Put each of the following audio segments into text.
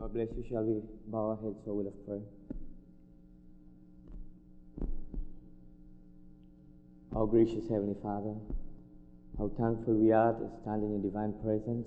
God bless you. Shall we bow our heads for a word of prayer? Our gracious Heavenly Father, how thankful we are to stand in your divine presence.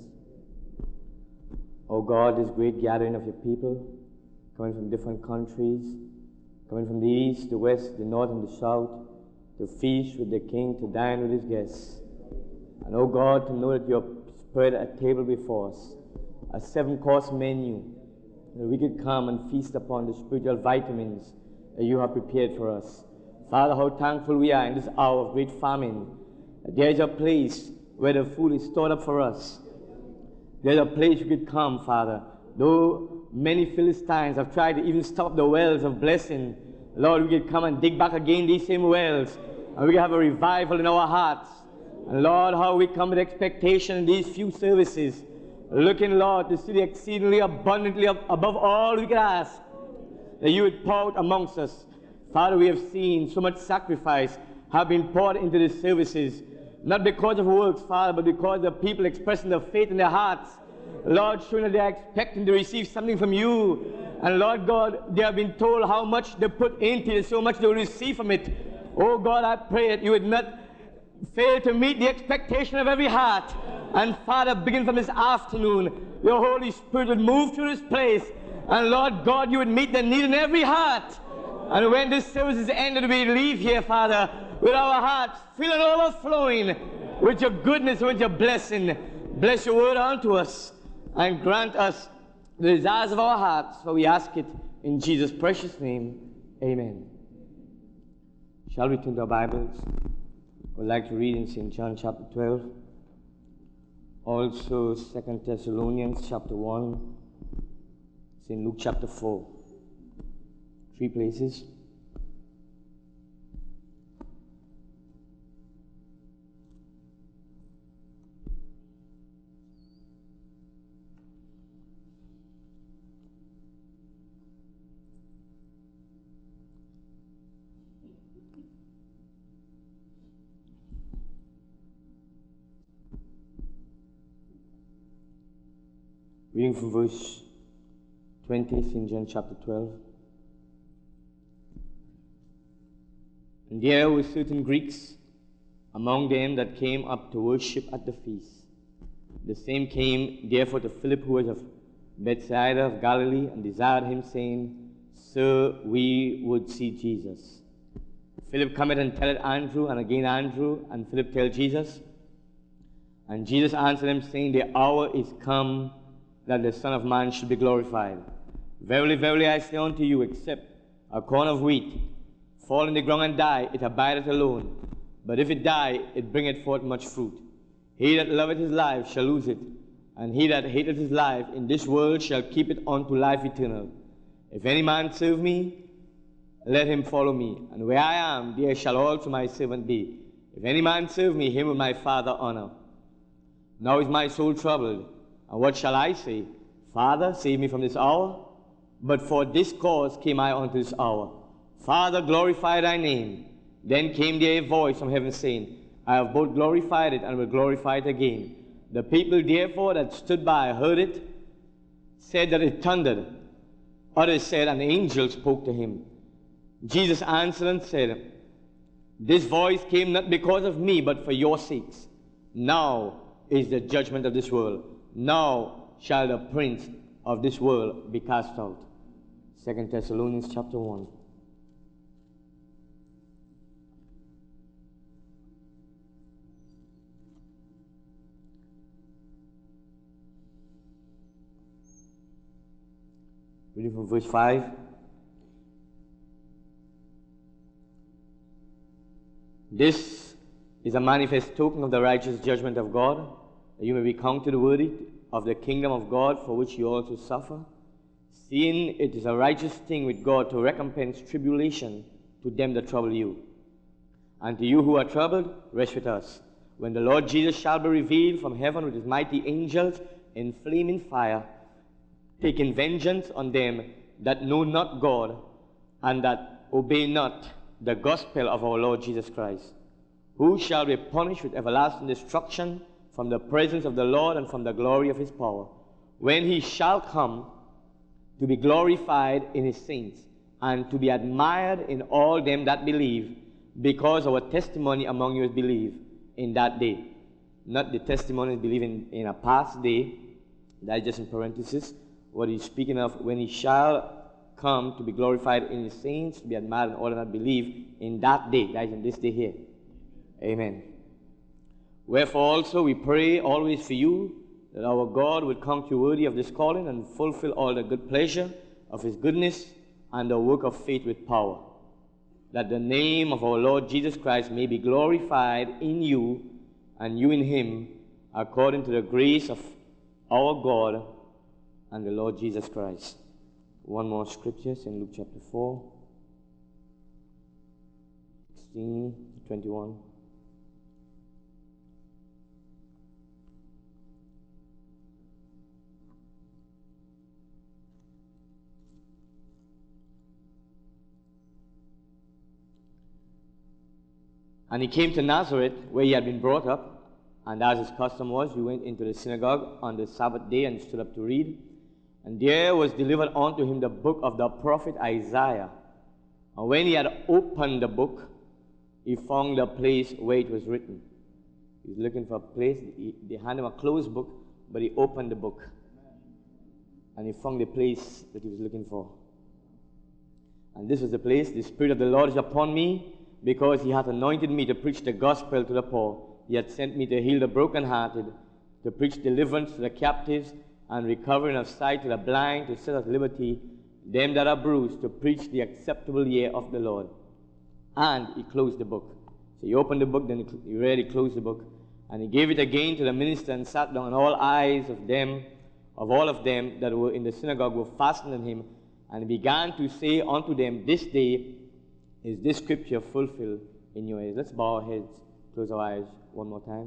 Oh God, this great gathering of your people, coming from different countries, coming from the east, the west, the north, and the south, to feast with the King, to dine with his guests. And oh God, to know that you have spread a table before us, a 7-course menu, that we could come and feast upon the spiritual vitamins that you have prepared for us. Father, how thankful we are in this hour of great famine, that there is a place where the food is stored up for us. There's a place we could come, Father. Though many Philistines have tried to even stop the wells of blessing, Lord, we could come and dig back again these same wells, and we can have a revival in our hearts. And Lord, how we come with expectation in these few services, looking, Lord, to see the exceedingly abundantly above all we could ask, that you would pour out amongst us. Father, we have seen so much sacrifice have been poured into these services, not because of works, Father, but because the people expressing their faith in their hearts. Lord, showing that they are expecting to receive something from you. And Lord God, they have been told how much they put into it, so much they will receive from it. Oh God, I pray that you would not fail to meet the expectation of every heart. And Father, begin from this afternoon, your Holy Spirit would move through this place. And Lord God, you would meet the need in every heart. And when this service is ended, we leave here, Father, with our hearts feeling overflowing with your goodness, with your blessing. Bless your word unto us and grant us the desires of our hearts, for we ask it in Jesus' precious name. Amen. Shall we turn to our Bibles? We'd like to read in St. John chapter 12. Also 2 Thessalonians chapter 1. St. Luke chapter 4. 3 places. Reading from verse 20, St. John chapter 12. And there were certain Greeks among them that came up to worship at the feast. The same came therefore to Philip, who was of Bethsaida of Galilee, and desired him, saying, Sir, we would see Jesus. Philip cometh and telleth Andrew, and again Andrew, and Philip tell Jesus. And Jesus answered them, saying, The hour is come that the Son of Man should be glorified. Verily, verily, I say unto you, except a corn of wheat fall in the ground and die, it abideth alone. But if it die, it bringeth forth much fruit. He that loveth his life shall lose it, and he that hateth his life in this world shall keep it unto life eternal. If any man serve me, let him follow me, and where I am, there shall also my servant be. If any man serve me, him will my Father honor. Now is my soul troubled, and what shall I say? Father, save me from this hour. But for this cause came I unto this hour. Father, glorify thy name. Then came there a voice from heaven, saying, I have both glorified it and will glorify it again. The people therefore that stood by heard it, said that it thundered. Others said, an angel spoke to him. Jesus answered and said, This voice came not because of me, but for your sakes. Now is the judgment of this world. Now shall the prince of this world be cast out. 2 Thessalonians chapter 1. Reading from verse 5. This is a manifest token of the righteous judgment of God, that you may be counted worthy of the kingdom of God, for which you also suffer, seeing it is a righteous thing with God to recompense tribulation to them that trouble you. And to you who are troubled, rest with us, when the Lord Jesus shall be revealed from heaven with his mighty angels in flaming fire, taking vengeance on them that know not God, and that obey not the gospel of our Lord Jesus Christ, who shall be punished with everlasting destruction from the presence of the Lord and from the glory of his power, when he shall come to be glorified in his saints, and to be admired in all them that believe, because our testimony among you is believed in that day. Not the testimony is believed in a past day. That is just in parenthesis. What he's speaking of, when he shall come to be glorified in his saints, to be admired in all that believe in that day. That is in this day here. Amen. Wherefore also we pray always for you, that our God will count you worthy of this calling and fulfill all the good pleasure of his goodness and the work of faith with power, that the name of our Lord Jesus Christ may be glorified in you and you in him, according to the grace of our God and the Lord Jesus Christ. One more scripture in Luke chapter 4, 16 to 21. And he came to Nazareth, where he had been brought up, and as his custom was, he went into the synagogue on the Sabbath day and stood up to read. And there was delivered unto him the book of the prophet Isaiah. And when he had opened the book, he found the place where it was written. He was looking for a place. They handed him a closed book, but he opened the book. And he found the place that he was looking for. And this was the place: the Spirit of the Lord is upon me, because he hath anointed me to preach the gospel to the poor. He hath sent me to heal the brokenhearted, to preach deliverance to the captives, and recovering of sight to the blind, to set at liberty them that are bruised, to preach the acceptable year of the Lord. And he closed the book. So he opened the book, then he read, he closed the book, and he gave it again to the minister, and sat down, and all eyes of all of them that were in the synagogue were fastened on him, and he began to say unto them, This day is this scripture fulfilled in your ears. Let's bow our heads, close our eyes one more time.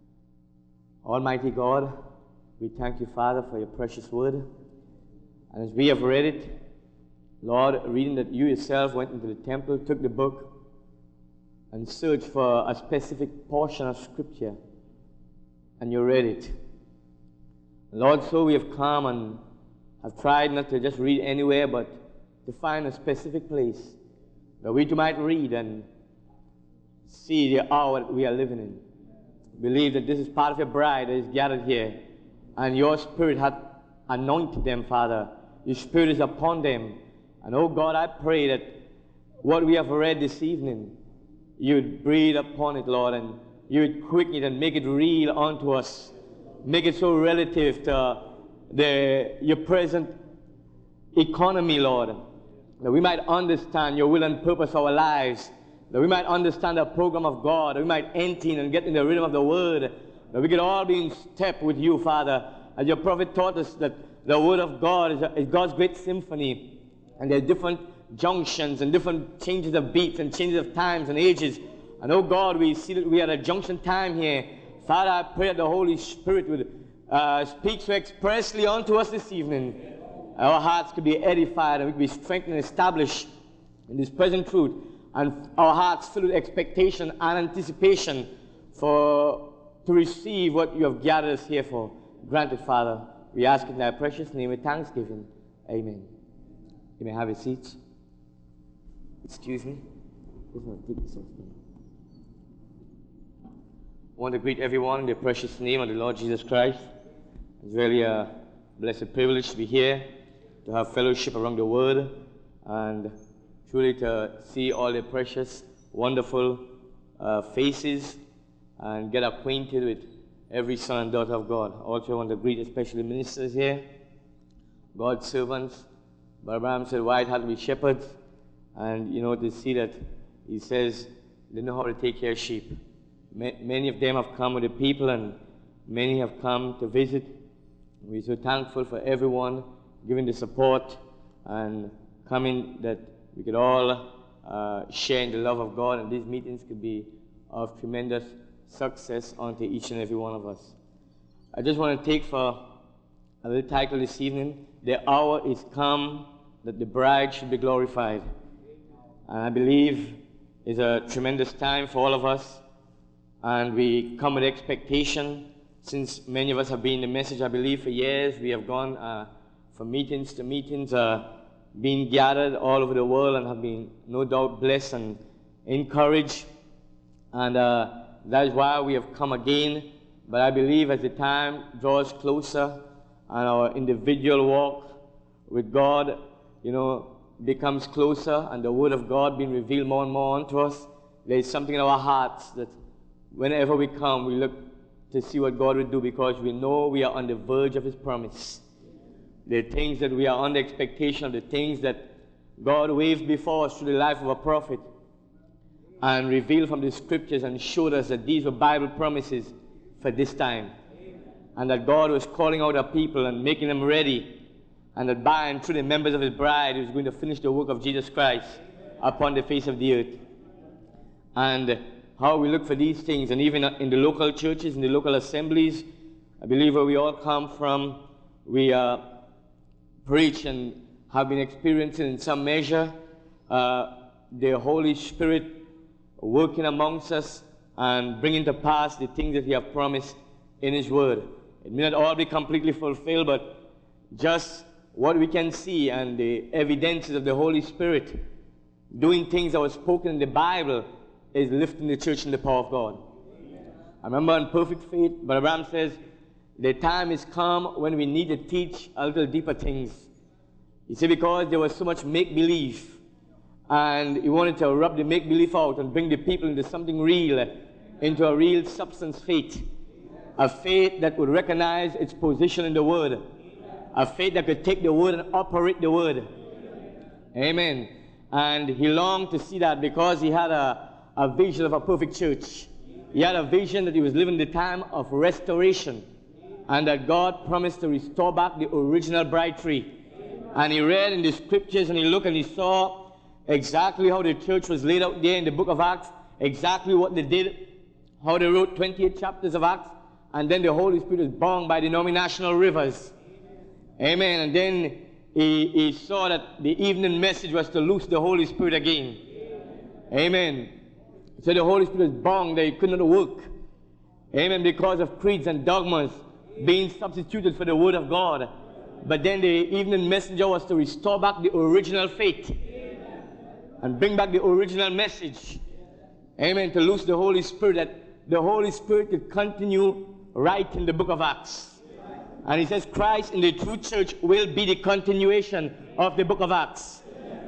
Almighty God, we thank you, Father, for your precious word. And as we have read it, Lord, reading that you yourself went into the temple, took the book, and searched for a specific portion of scripture, and you read it. Lord, so we have come and have tried not to just read anywhere, but to find a specific place that we too might read and see the hour that we are living in. Believe that this is part of your bride that is gathered here, and your Spirit hath anointed them, Father. Your Spirit is upon them. And oh God, I pray that what we have read this evening, you would breathe upon it, Lord, and you would quicken it and make it real unto us. Make it so relative to your present economy, Lord, that we might understand your will and purpose for our lives, that we might understand the program of God, that we might enter in and get in the rhythm of the word, that we could all be in step with you, Father. As your prophet taught us that the word of God is God's great symphony, and there are different junctions and different changes of beats and changes of times and ages. And oh God, we see that we are at a junction time here. Father, I pray that the Holy Spirit would speak so expressly unto us this evening. Our hearts could be edified and we could be strengthened and established in this present truth, and our hearts filled with expectation and anticipation to receive what you have gathered us here for. Granted, Father, we ask in thy precious name with thanksgiving. Amen. You may have your seats. Excuse me. I want to greet everyone in the precious name of the Lord Jesus Christ. It's really a blessed privilege to be here, to have fellowship around the Word, and truly to see all the precious, wonderful faces and get acquainted with every son and daughter of God. Also, I want to greet especially ministers here, God's servants. Brother Abraham said, white had to be shepherds, and to see that he says they know how to take care of sheep. Many of them have come with the people, and many have come to visit. We're so thankful for everyone giving the support and coming, that we could all share in the love of God, and these meetings could be of tremendous success unto each and every one of us. I just want to take for a little title this evening, The Hour is Come That the Bride Should Be Glorified. And I believe it's a tremendous time for all of us, and we come with expectation, since many of us have been in the message, I believe, for years. We have gone from meetings to meetings, being gathered all over the world, and have been no doubt blessed and encouraged. And that is why we have come again. But I believe as the time draws closer and our individual walk with God, becomes closer, and the Word of God being revealed more and more unto us, there is something in our hearts that whenever we come, we look to see what God will do, because we know we are on the verge of His promise. The things that we are on the expectation of, the things that God waved before us through the life of a prophet and revealed from the Scriptures and showed us that these were Bible promises for this time. And that God was calling out our people and making them ready, and that by and through the members of His bride, He was going to finish the work of Jesus Christ upon the face of the earth. And how we look for these things, and even in the local churches, in the local assemblies, I believe where we all come from, we preach and have been experiencing in some measure the Holy Spirit working amongst us and bringing to pass the things that He has promised in His Word. It may not all be completely fulfilled, but just what we can see and the evidences of the Holy Spirit doing things that were spoken in the Bible is lifting the church in the power of God. I remember in Perfect Faith, Brother Abraham says, the time is come when we need to teach a little deeper things. You see, because there was so much make-believe, and he wanted to rub the make-believe out and bring the people into something real, into a real substance faith. A faith that would recognize its position in the Word. A faith that could take the Word and operate the Word. Amen. And he longed to see that, because he had a vision of a perfect church. He had a vision that he was living the time of restoration, and that God promised to restore back the original bride tree. And he read in the Scriptures, and he looked and he saw exactly how the church was laid out there in the book of Acts, exactly what they did, how they wrote 28 chapters of Acts, and then the Holy Spirit was bound by the denominational rivers. Amen. And then he saw that the evening message was to loose the Holy Spirit again. Amen. So the Holy Spirit was bound that He could not work. Amen. Because of creeds and dogmas being substituted for the Word of God. But then the evening messenger was to restore back the original faith. And bring back the original message. Amen. To loose the Holy Spirit, that the Holy Spirit could continue right in the book of Acts. And he says Christ in the true church will be the continuation of the book of Acts.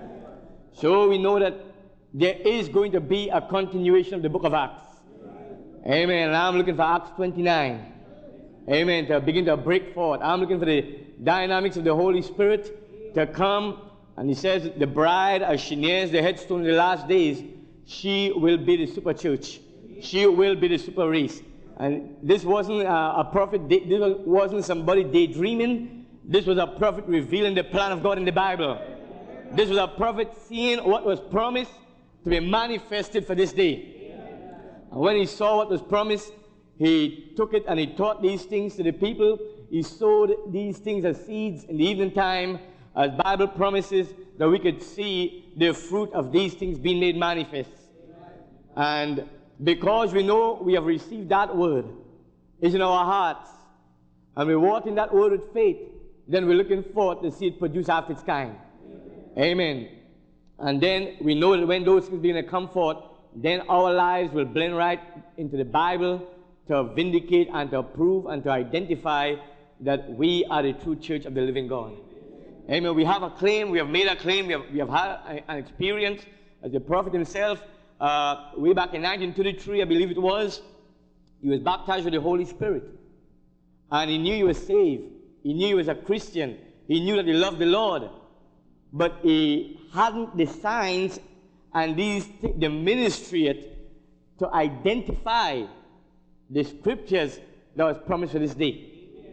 So we know that there is going to be a continuation of the book of Acts. Amen. And I'm looking for Acts 29. Amen. To begin to break forth. I'm looking for the dynamics of the Holy Spirit to come. And he says the bride, as she nears the headstone in the last days, she will be the super church. She will be the super race. And this wasn't a prophet, this wasn't somebody daydreaming. This was a prophet revealing the plan of God in the Bible. This was a prophet seeing what was promised to be manifested for this day. And when he saw what was promised, he took it and he taught these things to the people. He sowed these things as seeds in the evening time, as Bible promises, that we could see the fruit of these things being made manifest. And because we know we have received that word, it's in our hearts, and we walk in that word with faith, then we're looking forward to see it produce after its kind. Amen. And then we know that when those things begin to come forth, then our lives will blend right into the Bible to vindicate and to prove and to identify that we are the true church of the living God. Amen. We have a claim, we have made a claim, we have had an experience as the prophet himself. Way back in 1933, I believe it was, he was baptized with the Holy Spirit. And he knew he was saved. He knew he was a Christian. He knew that he loved the Lord. But he hadn't the signs and the ministry yet to identify the Scriptures that was promised for this day.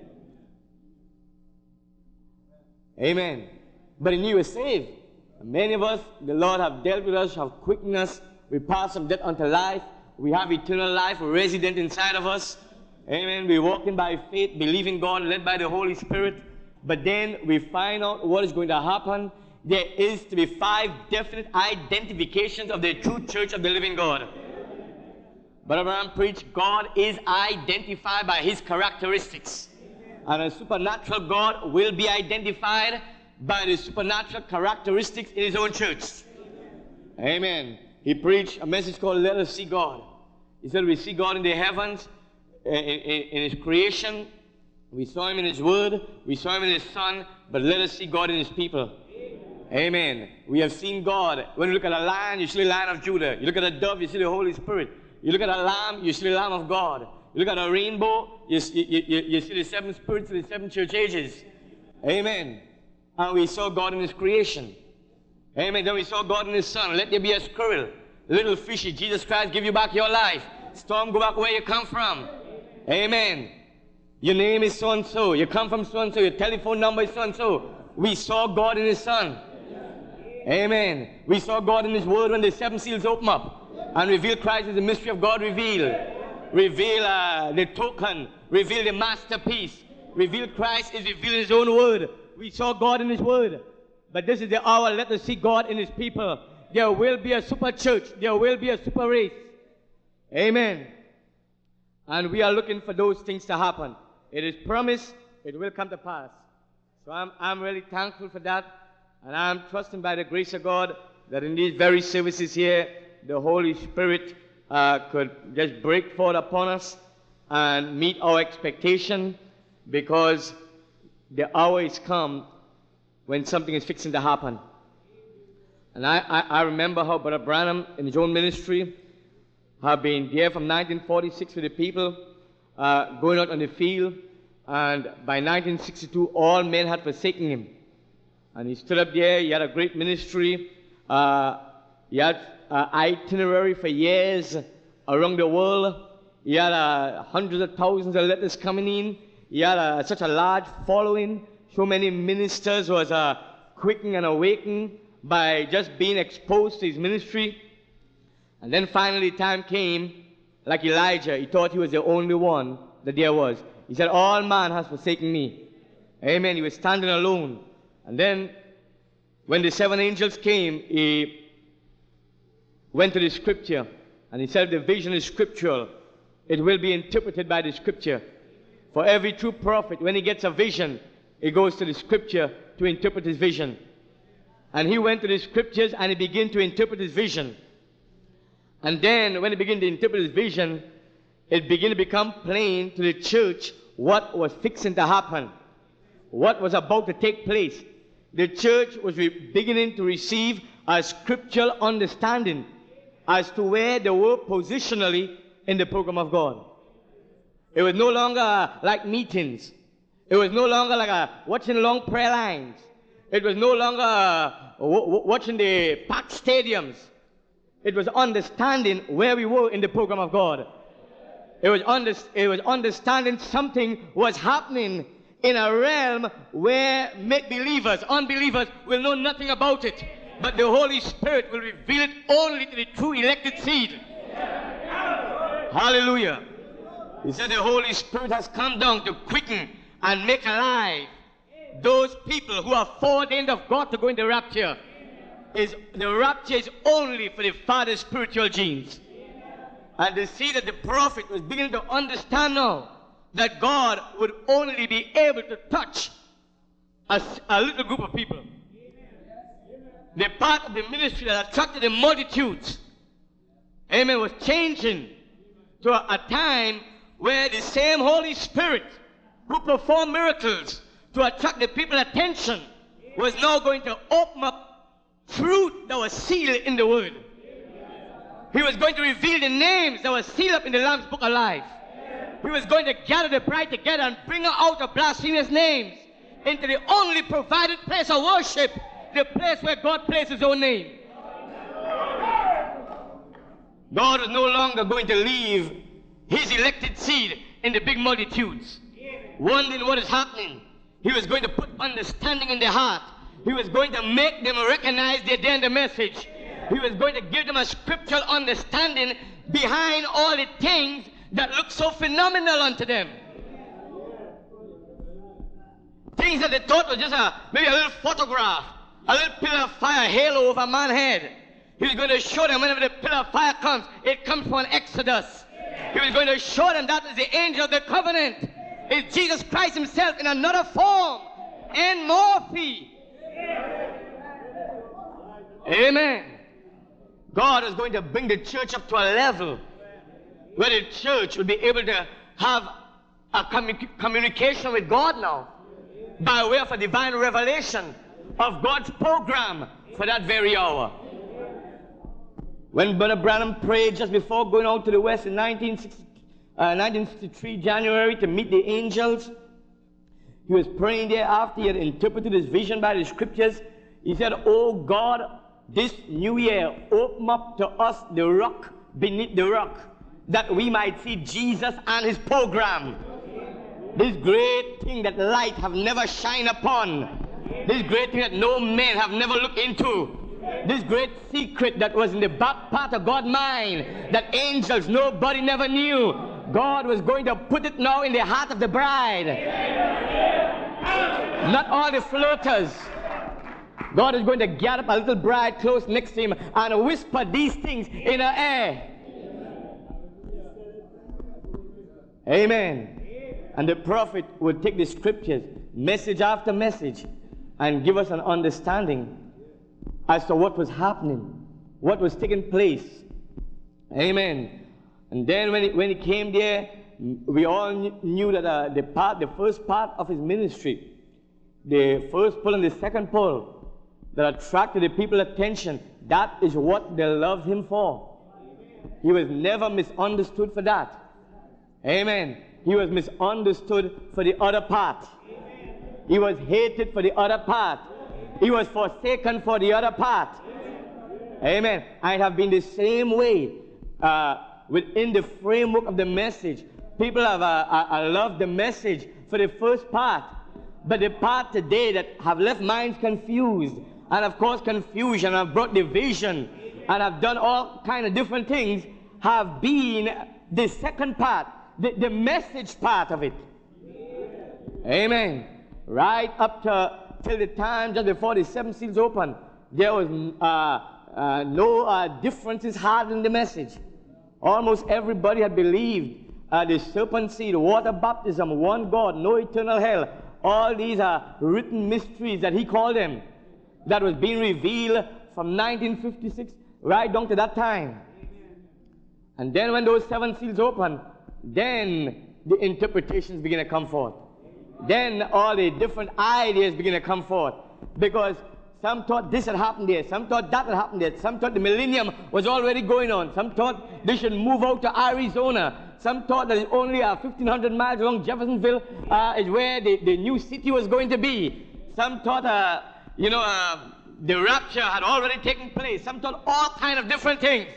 Amen. But he knew he was saved. And many of us, the Lord have dealt with us, have quickened us. We pass from death unto life. We have eternal life resident inside of us. Amen. We're walking by faith, believing God, led by the Holy Spirit. But then we find out what is going to happen. There is to be 5 definite identifications of the true church of the living God. But Abraham preached, God is identified by His characteristics. And a supernatural God will be identified by the supernatural characteristics in his own church. Amen. He preached a message called Let Us See God. He said we see God in the heavens, in his creation. We saw him in his word. We saw him in his son. But let us see God in his people. Amen. We have seen God. When you look at a lion, you see the Lion of Judah. You look at a dove, you see the Holy Spirit. You look at a lamb, you see the Lamb of God. You look at a rainbow, you see the seven spirits of the seven church ages. Amen. And we saw God in his creation. Amen. Then we saw God in his son. Let there be a squirrel, little fishy. Jesus Christ give you back your life. Storm, go back where you come from. Amen. Your name is so-and-so. You come from so-and-so. Your telephone number is so-and-so. We saw God in his son. Amen. We saw God in his word when the seven seals open up and reveal Christ as the mystery of God revealed. Reveal the token. Reveal the masterpiece. Reveal Christ is revealed in his own word. We saw God in his word. But this is the hour. Let us see God in his people. There will be a super church. There will be a super race. Amen. And we are looking for those things to happen. It is promised. It will come to pass. So I'm really thankful for that. And I'm trusting by the grace of God that in these very services here, the Holy Spirit could just break forth upon us and meet our expectation, because the hour is come when something is fixing to happen. And I remember how Brother Branham in his own ministry have been there from 1946 with the people going out on the field, and by 1962 all men had forsaken him. And he stood up there. He had a great ministry. He had an itinerary for years around the world. He had hundreds of thousands of letters coming in. He had such a large following. So many ministers was quickened and awakened by just being exposed to his ministry. And then finally time came, like Elijah, he thought he was the only one that there was. He said, all man has forsaken me. Amen. He was standing alone. And then when the seven angels came, he went to the scripture and he said the vision is scriptural. It will be interpreted by the scripture. For every true prophet, when he gets a vision, he goes to the scripture to interpret his vision. And he went to the scriptures and he began to interpret his vision. And then when he began to interpret his vision, it began to become plain to the church what was fixing to happen, what was about to take place. The church was beginning to receive a scriptural understanding as to where they were positionally in the program of God. It was no longer like meetings. It was no longer like watching long prayer lines. It was no longer watching the packed stadiums. It was understanding where we were in the program of God. It was understanding something was happening in a realm where make-believers, unbelievers, will know nothing about it. But the Holy Spirit will reveal it only to the true elected seed. Hallelujah. He said the Holy Spirit has come down to quicken and make alive those people who are foreordained of God to go in the rapture. The rapture is only for the Father's spiritual genes. And they see that the prophet was beginning to understand now that God would only be able to touch a little group of people. The part of the ministry that attracted the multitudes, amen, was changing to a time where the same Holy Spirit who performed miracles to attract the people's attention was now going to open up fruit that was sealed in the Word. He was going to reveal the names that were sealed up in the Lamb's Book of Life. He was going to gather the bride together and bring her out of blasphemous names into the only provided place of worship, the place where God placed his own name. God was no longer going to leave his elected seed in the big multitudes, wondering what is happening. He was going to put understanding in their heart. He was going to make them recognize their day and the message. He was going to give them a scriptural understanding behind all the things that look so phenomenal unto them. Things that they thought was just maybe a little photograph, a little pillar of fire halo over a man's head. He was going to show them whenever the pillar of fire comes, it comes from Exodus. He was going to show them that is the angel of the covenant. is Jesus Christ himself in another form and morphe. Amen. God is going to bring the church up to a level where the church will be able to have a communication with God now by way of a divine revelation of God's program for that very hour. When Brother Branham prayed just before going out to the West in 1963 January to meet the angels, he was praying there after he had interpreted his vision by the scriptures. He said, "Oh God, this new year, open up to us the rock beneath the rock, that we might see Jesus and his program. This great thing that light have never shined upon. This great thing that no man have never looked into. This great secret that was in the back part of God's mind, that angels, nobody never knew. God was going to put it now in the heart of the bride. Not all the flirters. God is going to gather up a little bride close next to him and whisper these things in her ear. Amen. And the prophet would take the scriptures, message after message, and give us an understanding as to what was happening, what was taking place. Amen. And then when he came there, we all knew that the first part of his ministry, the first pull and the second pull, that attracted the people's attention, that is what they loved him for. He was never misunderstood for that. Amen. He was misunderstood for the other part. He was hated for the other part. He was forsaken for the other part. Amen. I have been the same way within the framework of the message. People have loved the message for the first part, but the part today that have left minds confused, and of course confusion, have brought division, and have done all kind of different things, have been the second part, the message part of it. Amen. Right up till the time just before the 7 seals opened, there was no differences had in the message. Almost everybody had believed the serpent seed, water baptism, one God, no eternal hell. All these are written mysteries that he called them, that was being revealed from 1956 right down to that time. And then when those 7 seals opened, then the interpretations begin to come forth. Then all the different ideas begin to come forth. Because some thought this had happened there, some thought that had happened there, some thought the millennium was already going on, some thought they should move out to Arizona, some thought that only 1,500 miles along Jeffersonville is where the new city was going to be. Some thought, the rapture had already taken place. Some thought all kind of different things.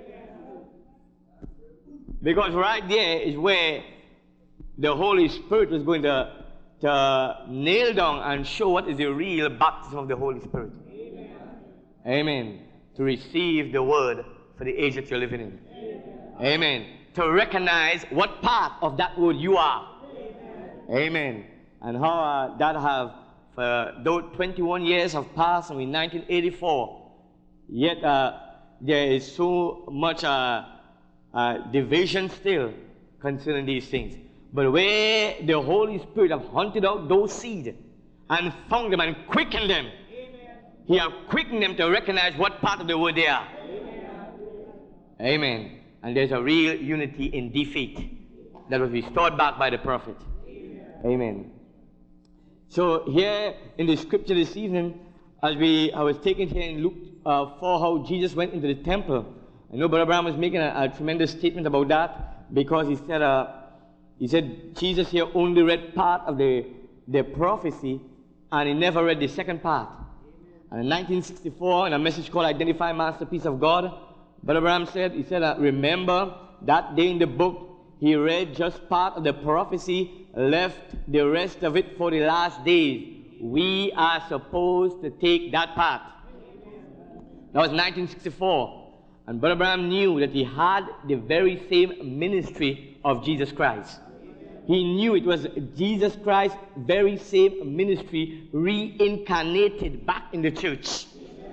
Because right there is where the Holy Spirit was going to nail down and show what is the real baptism of the Holy Spirit. Amen. Amen. To receive the word for the age that you're living in. Amen. Amen. To recognize what part of that word you are. Amen. Amen. And how that have, though 21 years have passed and we're in 1984, yet there is so much division still concerning these things. But where the Holy Spirit have hunted out those seeds and found them and quickened them, amen, he have quickened them to recognize what part of the word they are. Amen. Amen. And there's a real unity in defeat that was restored back by the prophet. Amen. Amen. So here in the scripture this evening, as I was taking here in Luke for how Jesus went into the temple. I know Brother Brown was making a tremendous statement about that, because he said Jesus here only read part of the prophecy, and he never read the second part. And in 1964, in a message called Identify Masterpiece of God, Brother Branham said, remember that day in the book, he read just part of the prophecy, left the rest of it for the last days. We are supposed to take that part. That was 1964. And Brother Branham knew that he had the very same ministry of Jesus Christ. He knew it was Jesus Christ's very same ministry reincarnated back in the church.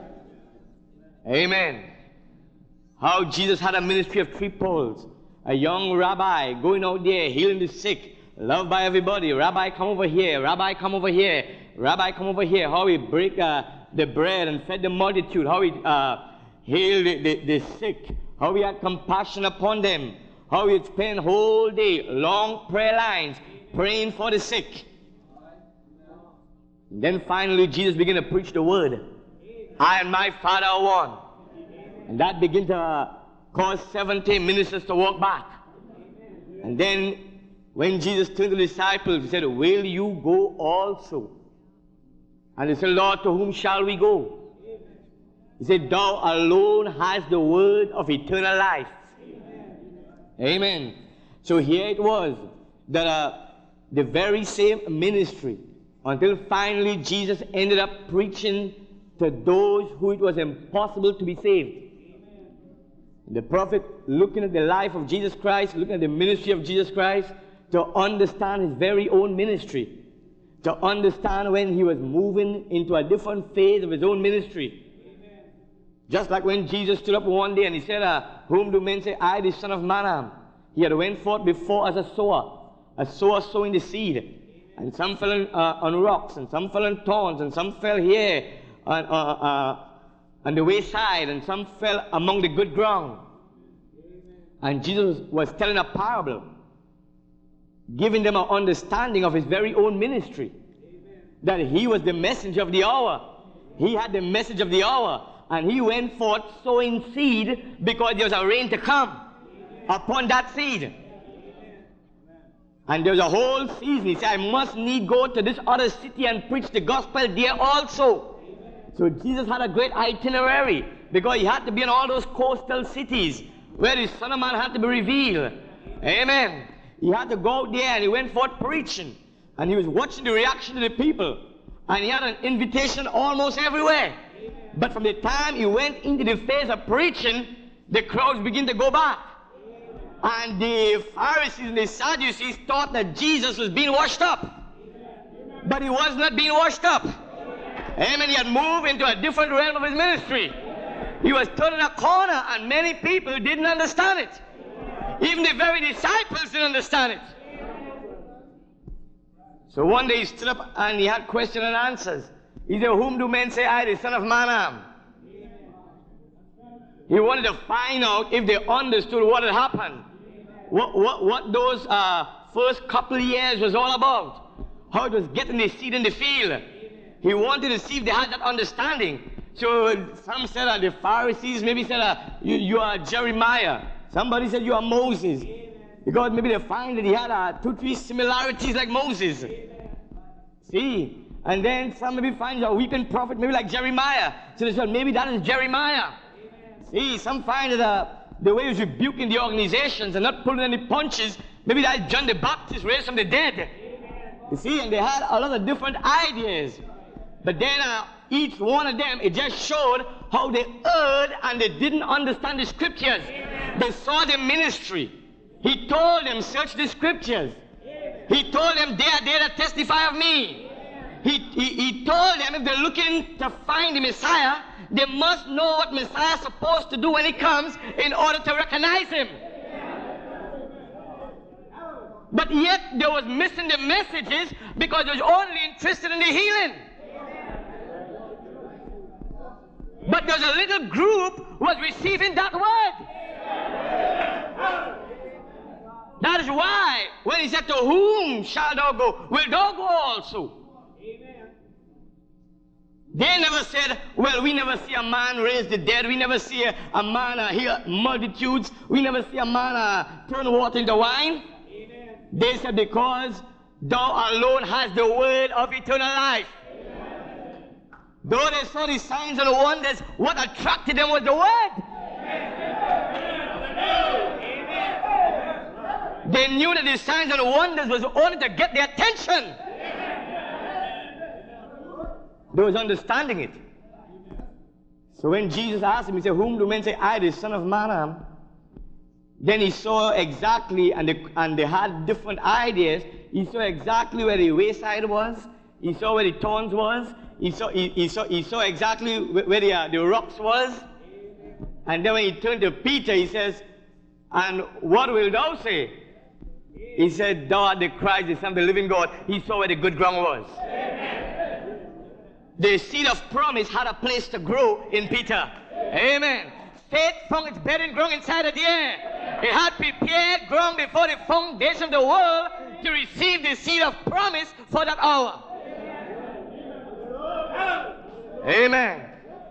Amen. How Jesus had a ministry of 3 poles. A young rabbi going out there healing the sick, loved by everybody. Rabbi, come over here. Rabbi, come over here. Rabbi, come over here. How he break the bread and fed the multitude. How he healed the sick. How he had compassion upon them. How he spent whole day, long prayer lines, praying for the sick. And then finally Jesus began to preach the word. I and my Father are one. And that began to cause 70 ministers to walk back. And then when Jesus turned to the disciples, he said, will you go also? And they said, Lord, to whom shall we go? He said, thou alone hast the word of eternal life. Amen. So here it was that the very same ministry, until finally Jesus ended up preaching to those who it was impossible to be saved. The prophet, looking at the life of Jesus Christ, looking at the ministry of Jesus Christ, to understand his very own ministry, to understand when he was moving into a different phase of his own ministry. Amen. Just like when Jesus stood up one day and he said, whom do men say I, the Son of Man, am? He had went forth before as a sower sowing the seed. And some fell on rocks, and some fell on thorns, and some fell here on the wayside, and some fell among the good ground. And Jesus was telling a parable, giving them an understanding of his very own ministry. That he was the messenger of the hour. He had the message of the hour. And he went forth sowing seed because there was a rain to come upon that seed. And there was a whole season. He said, I must need go to this other city and preach the gospel there also. So Jesus had a great itinerary because he had to be in all those coastal cities where the Son of Man had to be revealed. Amen. He had to go out there and he went forth preaching. And he was watching the reaction of the people. And he had an invitation almost everywhere. But from the time he went into the phase of preaching, the crowds began to go back. And the Pharisees and the Sadducees thought that Jesus was being washed up. But he was not being washed up. Amen. He had moved into a different realm of his ministry. He was turning a corner, and many people didn't understand it. Even the very disciples didn't understand it. So one day he stood up and he had questions and answers. He said, whom do men say I, the Son of Man, am? He wanted to find out if they understood what had happened. What those first couple of years was all about. How it was getting the seed in the field. He wanted to see if they had that understanding. So some said the Pharisees maybe said you are Jeremiah. Somebody said you are Moses. Because maybe they find that he had 2-3 similarities like Moses. See? And then some maybe find a weeping prophet maybe like Jeremiah. So they said maybe that is Jeremiah. See? Some find that the way he was rebuking the organizations and not pulling any punches, maybe that is John the Baptist raised from the dead. You see? And they had a lot of different ideas. But then each one of them, it just showed how they heard and they didn't understand the scriptures. They saw the ministry. He told them, search the scriptures. He told them, they are there to testify of me. He told them, if they're looking to find the Messiah, they must know what Messiah is supposed to do when he comes in order to recognize him. But yet, they was missing the messages because they was only interested in the healing. But there's a little group was receiving that word. That is why when he said, to whom shalt thou go? Will thou go also? Amen. They never said, well, we never see a man raise the dead. We never see a man heal multitudes. We never see a man turn water into wine. Amen. They said, because thou alone hast the word of eternal life. Though they saw the signs and the wonders, what attracted them was the word. They knew that the signs and the wonders was only to get their attention. They was understanding it. So when Jesus asked him, he said, whom do men say I, the Son of Man, am? Then he saw exactly, and they had different ideas. He saw exactly where the wayside was. He saw where the thorns was. He saw exactly where the rocks was. And then when he turned to Peter, he says, and what will thou say? He said, thou art the Christ, the Son of the living God. He saw where the good ground was. The seed of promise had a place to grow in Peter. Amen. Faith found its bedding ground inside of the air. It had prepared ground before the foundation of the world to receive the seed of promise for that hour. Amen.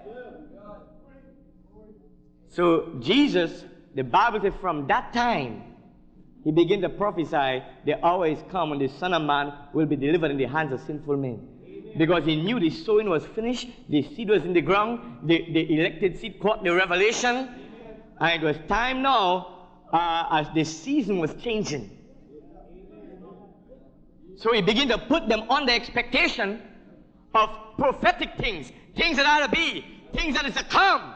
So Jesus, the Bible says, from that time, he began to prophesy, the hour is come when the Son of Man will be delivered in the hands of sinful men. Because he knew the sowing was finished, the seed was in the ground, the elected seed caught the revelation, and it was time now as the season was changing. So he began to put them on the expectation of prophetic things, things that are to be, things that is to come.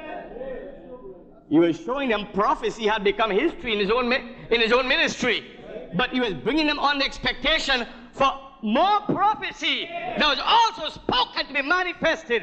He was showing them prophecy had become history in his own ministry, but he was bringing them on the expectation for more prophecy that was also spoken to be manifested.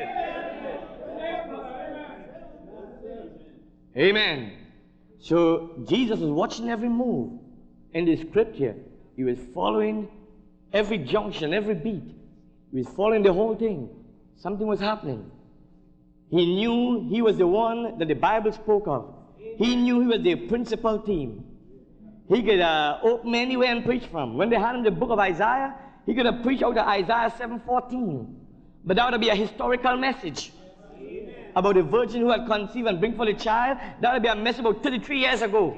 Amen. So Jesus was watching every move in the scripture. He was following every junction, every beat. He was following the whole thing. Something was happening. He knew he was the one that the Bible spoke of. He knew he was the principal team. He could open anywhere and preach from. When they had him the book of Isaiah, he could have preached out of Isaiah 7:14. But that would be a historical message about a virgin who had conceived and bring forth a child. That would be a message about 33 years ago.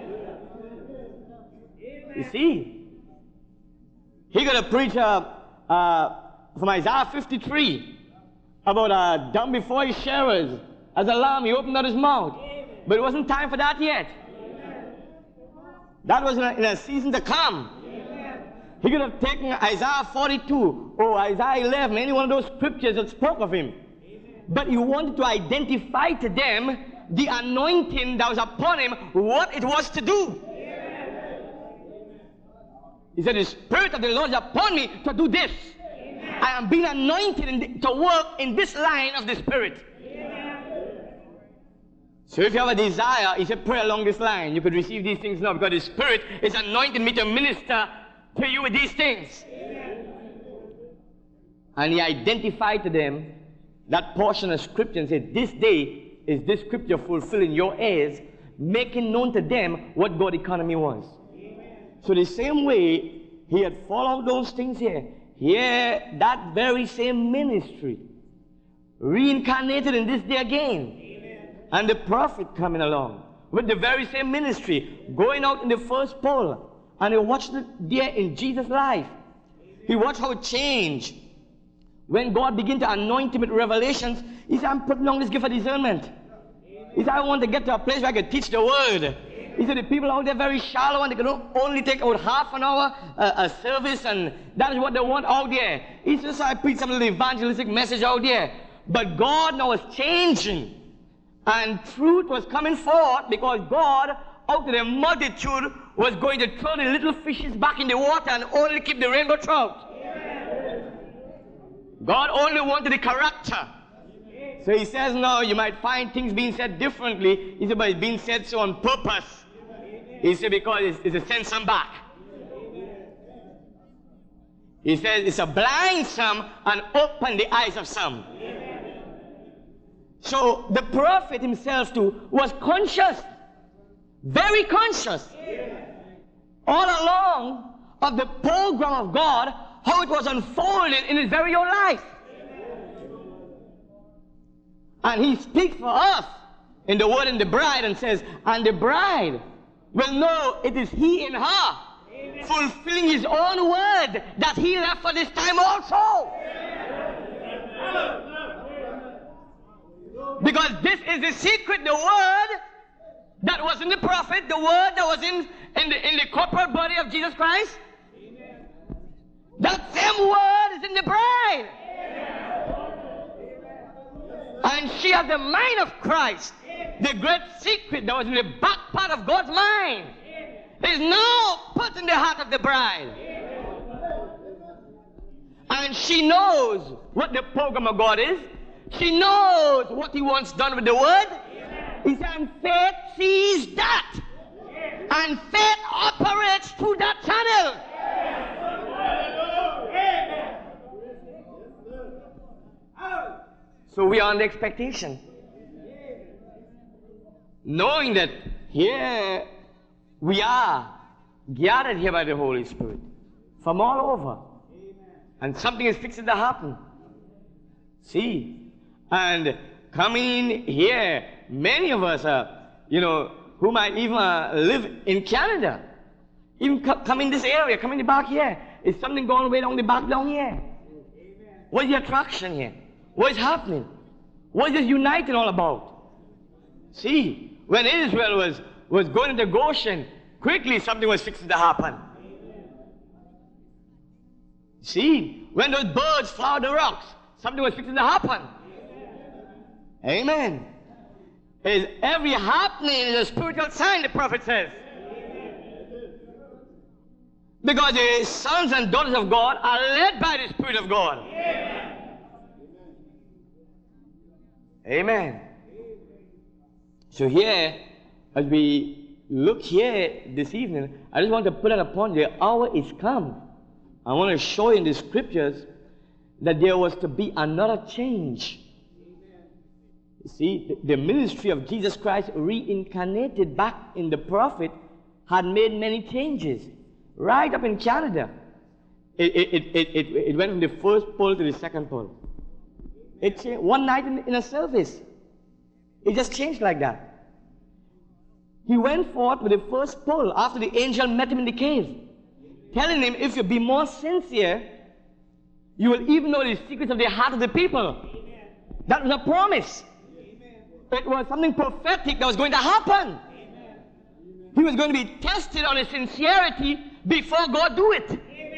You see? He could have preached from Isaiah 53 about dumb before his shearers. As a lamb, he opened out his mouth. But it wasn't time for that yet. That was in a season to come. He could have taken Isaiah 42 or Isaiah 11, any one of those scriptures that spoke of him. But he wanted to identify to them the anointing that was upon him, what it was to do. He said, the Spirit of the Lord is upon me to do this. I am being anointed to work in this line of the Spirit. So if you have a desire, he said, pray along this line. You could receive these things now because the Spirit is anointing me to minister to you with these things. And he identified to them that portion of scripture and said, this day is this scripture fulfilled in your ears, making known to them what God's economy was. So the same way he had followed those things here, that very same ministry reincarnated in this day again. And the prophet coming along with the very same ministry, going out in the first poll. And he watched it there in Jesus' life. He watched how it changed. When God began to anoint him with revelations, he said, I'm putting on this gift of discernment. He said, I want to get to a place where I can teach the word. He said, the people out there very shallow and they can only take out half an hour a service, and that is what they want out there. He said, so I preach some little evangelistic message out there. But God now was changing. And truth was coming forth because God, out of the multitude, was going to throw the little fishes back in the water and only keep the rainbow trout. God only wanted the character. So he says, no, you might find things being said differently. He said, but it's being said so on purpose. He said, because it's to send some back. He says, it's to blind some and open the eyes of some. So the prophet himself too was conscious, very conscious, all along of the program of God, how it was unfolding in his very own life. And he speaks for us in the word and the bride and says, and the bride will know it is he in her, fulfilling his own word that he left for this time also. Because this is the secret, the word that was in the prophet, the word that was in the corporal body of Jesus Christ. That same word is in the bride. And she has the mind of Christ. The great secret that was in the back part of God's mind is now put in the heart of the bride. And she knows what the program of God is. She knows what he wants done with the word. He said, and faith sees that. And faith operates through that channel. So we are on the expectation. Knowing that here we are gathered here by the Holy Spirit from all over. And something is fixing to happen. See? And coming here, many of us who might even live in Canada, even come in this area, come in the back here. Is something going way down the back down here? What is the attraction here? What is happening? What is this uniting all about? See, when Israel was going into Goshen, quickly something was fixing to happen. See, when those birds flowered the rocks, something was fixing to happen. Amen. Is every happening is a spiritual sign, the prophet says. Because the sons and daughters of God are led by the Spirit of God. Amen. So here, as we look here this evening, I just want to put it upon the hour is come. I want to show you in the scriptures that there was to be another change. You see, the ministry of Jesus Christ reincarnated back in the prophet had made many changes. Right up in Canada, it went from the first pole to the second pole. It changed one night in a service. It just changed like that. He went forth with the first pole after the angel met him in the cave, telling him, if you be more sincere, you will even know the secrets of the heart of the people. That was a promise. It was something prophetic that was going to happen. He was going to be tested on his sincerity before God do it.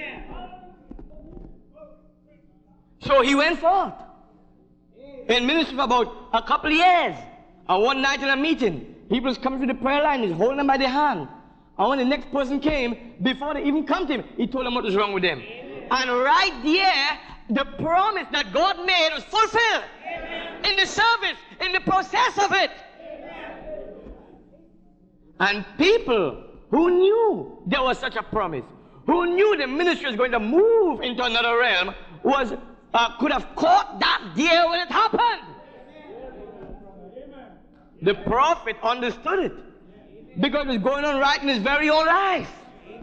So he went forth and ministered for about a couple of years. And one night in a meeting, people was coming to the prayer line, he's holding them by the hand. And when the next person came, before they even come to him, he told them what was wrong with them. And right there, the promise that God made was fulfilled. In the service, in the process of it. And people who knew there was such a promise, who knew the ministry was going to move into another realm, could have caught that day when it happened. The prophet understood it because it was going on right in his very own life.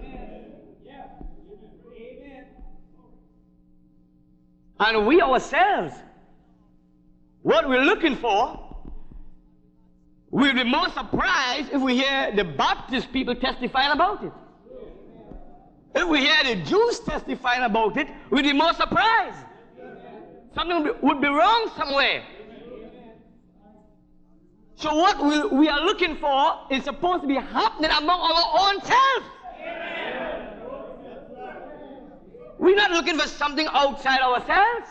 And we ourselves, what we're looking for, we'll be more surprised if we hear the Baptist people testifying about it. If we hear the Jews testifying about it, we'll be more surprised. Something would be wrong somewhere. So what we are looking for is supposed to be happening among our own selves. We're not looking for something outside ourselves.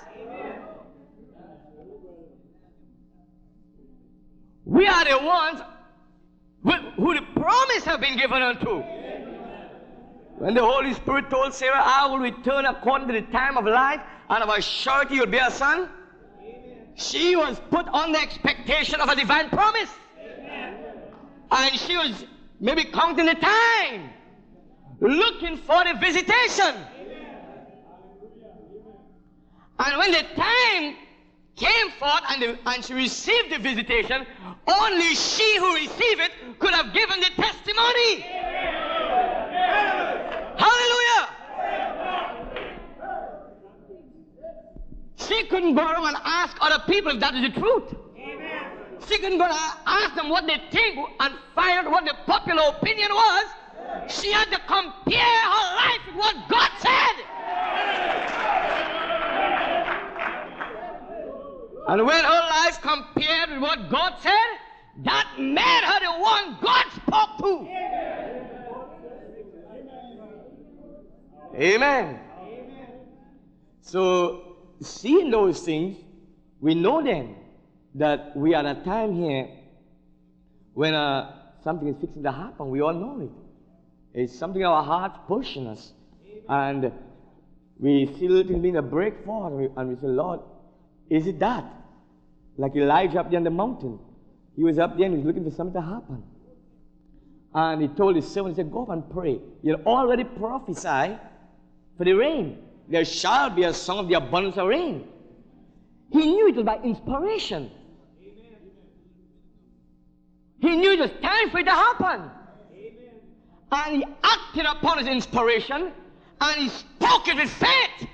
We are the ones who the promise have been given unto. When the Holy Spirit told Sarah, I will return according to the time of life, and of a surety you'll bear a son, she was put on the expectation of a divine promise. And she was maybe counting the time, looking for the visitation. And when the time came forth and she received the visitation, only she who received it could have given the testimony. Hallelujah! She couldn't go around and ask other people if that is the truth. She couldn't go and ask them what they think and find out what the popular opinion was. She had to compare her life with what God said. And when her life compared with what God said, that made her the one God spoke to. Amen. So, seeing those things, we know then that we are at a time here when something is fixing to happen. We all know it. It's something our hearts pushing us. And we feel it being a break forward, and we say, Lord, is it that? Like Elijah up there on the mountain. He was up there and he was looking for something to happen. And he told his servant, he said, go up and pray. You already prophesy for the rain. There shall be a song of the abundance of rain. He knew it was by inspiration. He knew it was time for it to happen. And he acted upon his inspiration, and he spoke it with faith.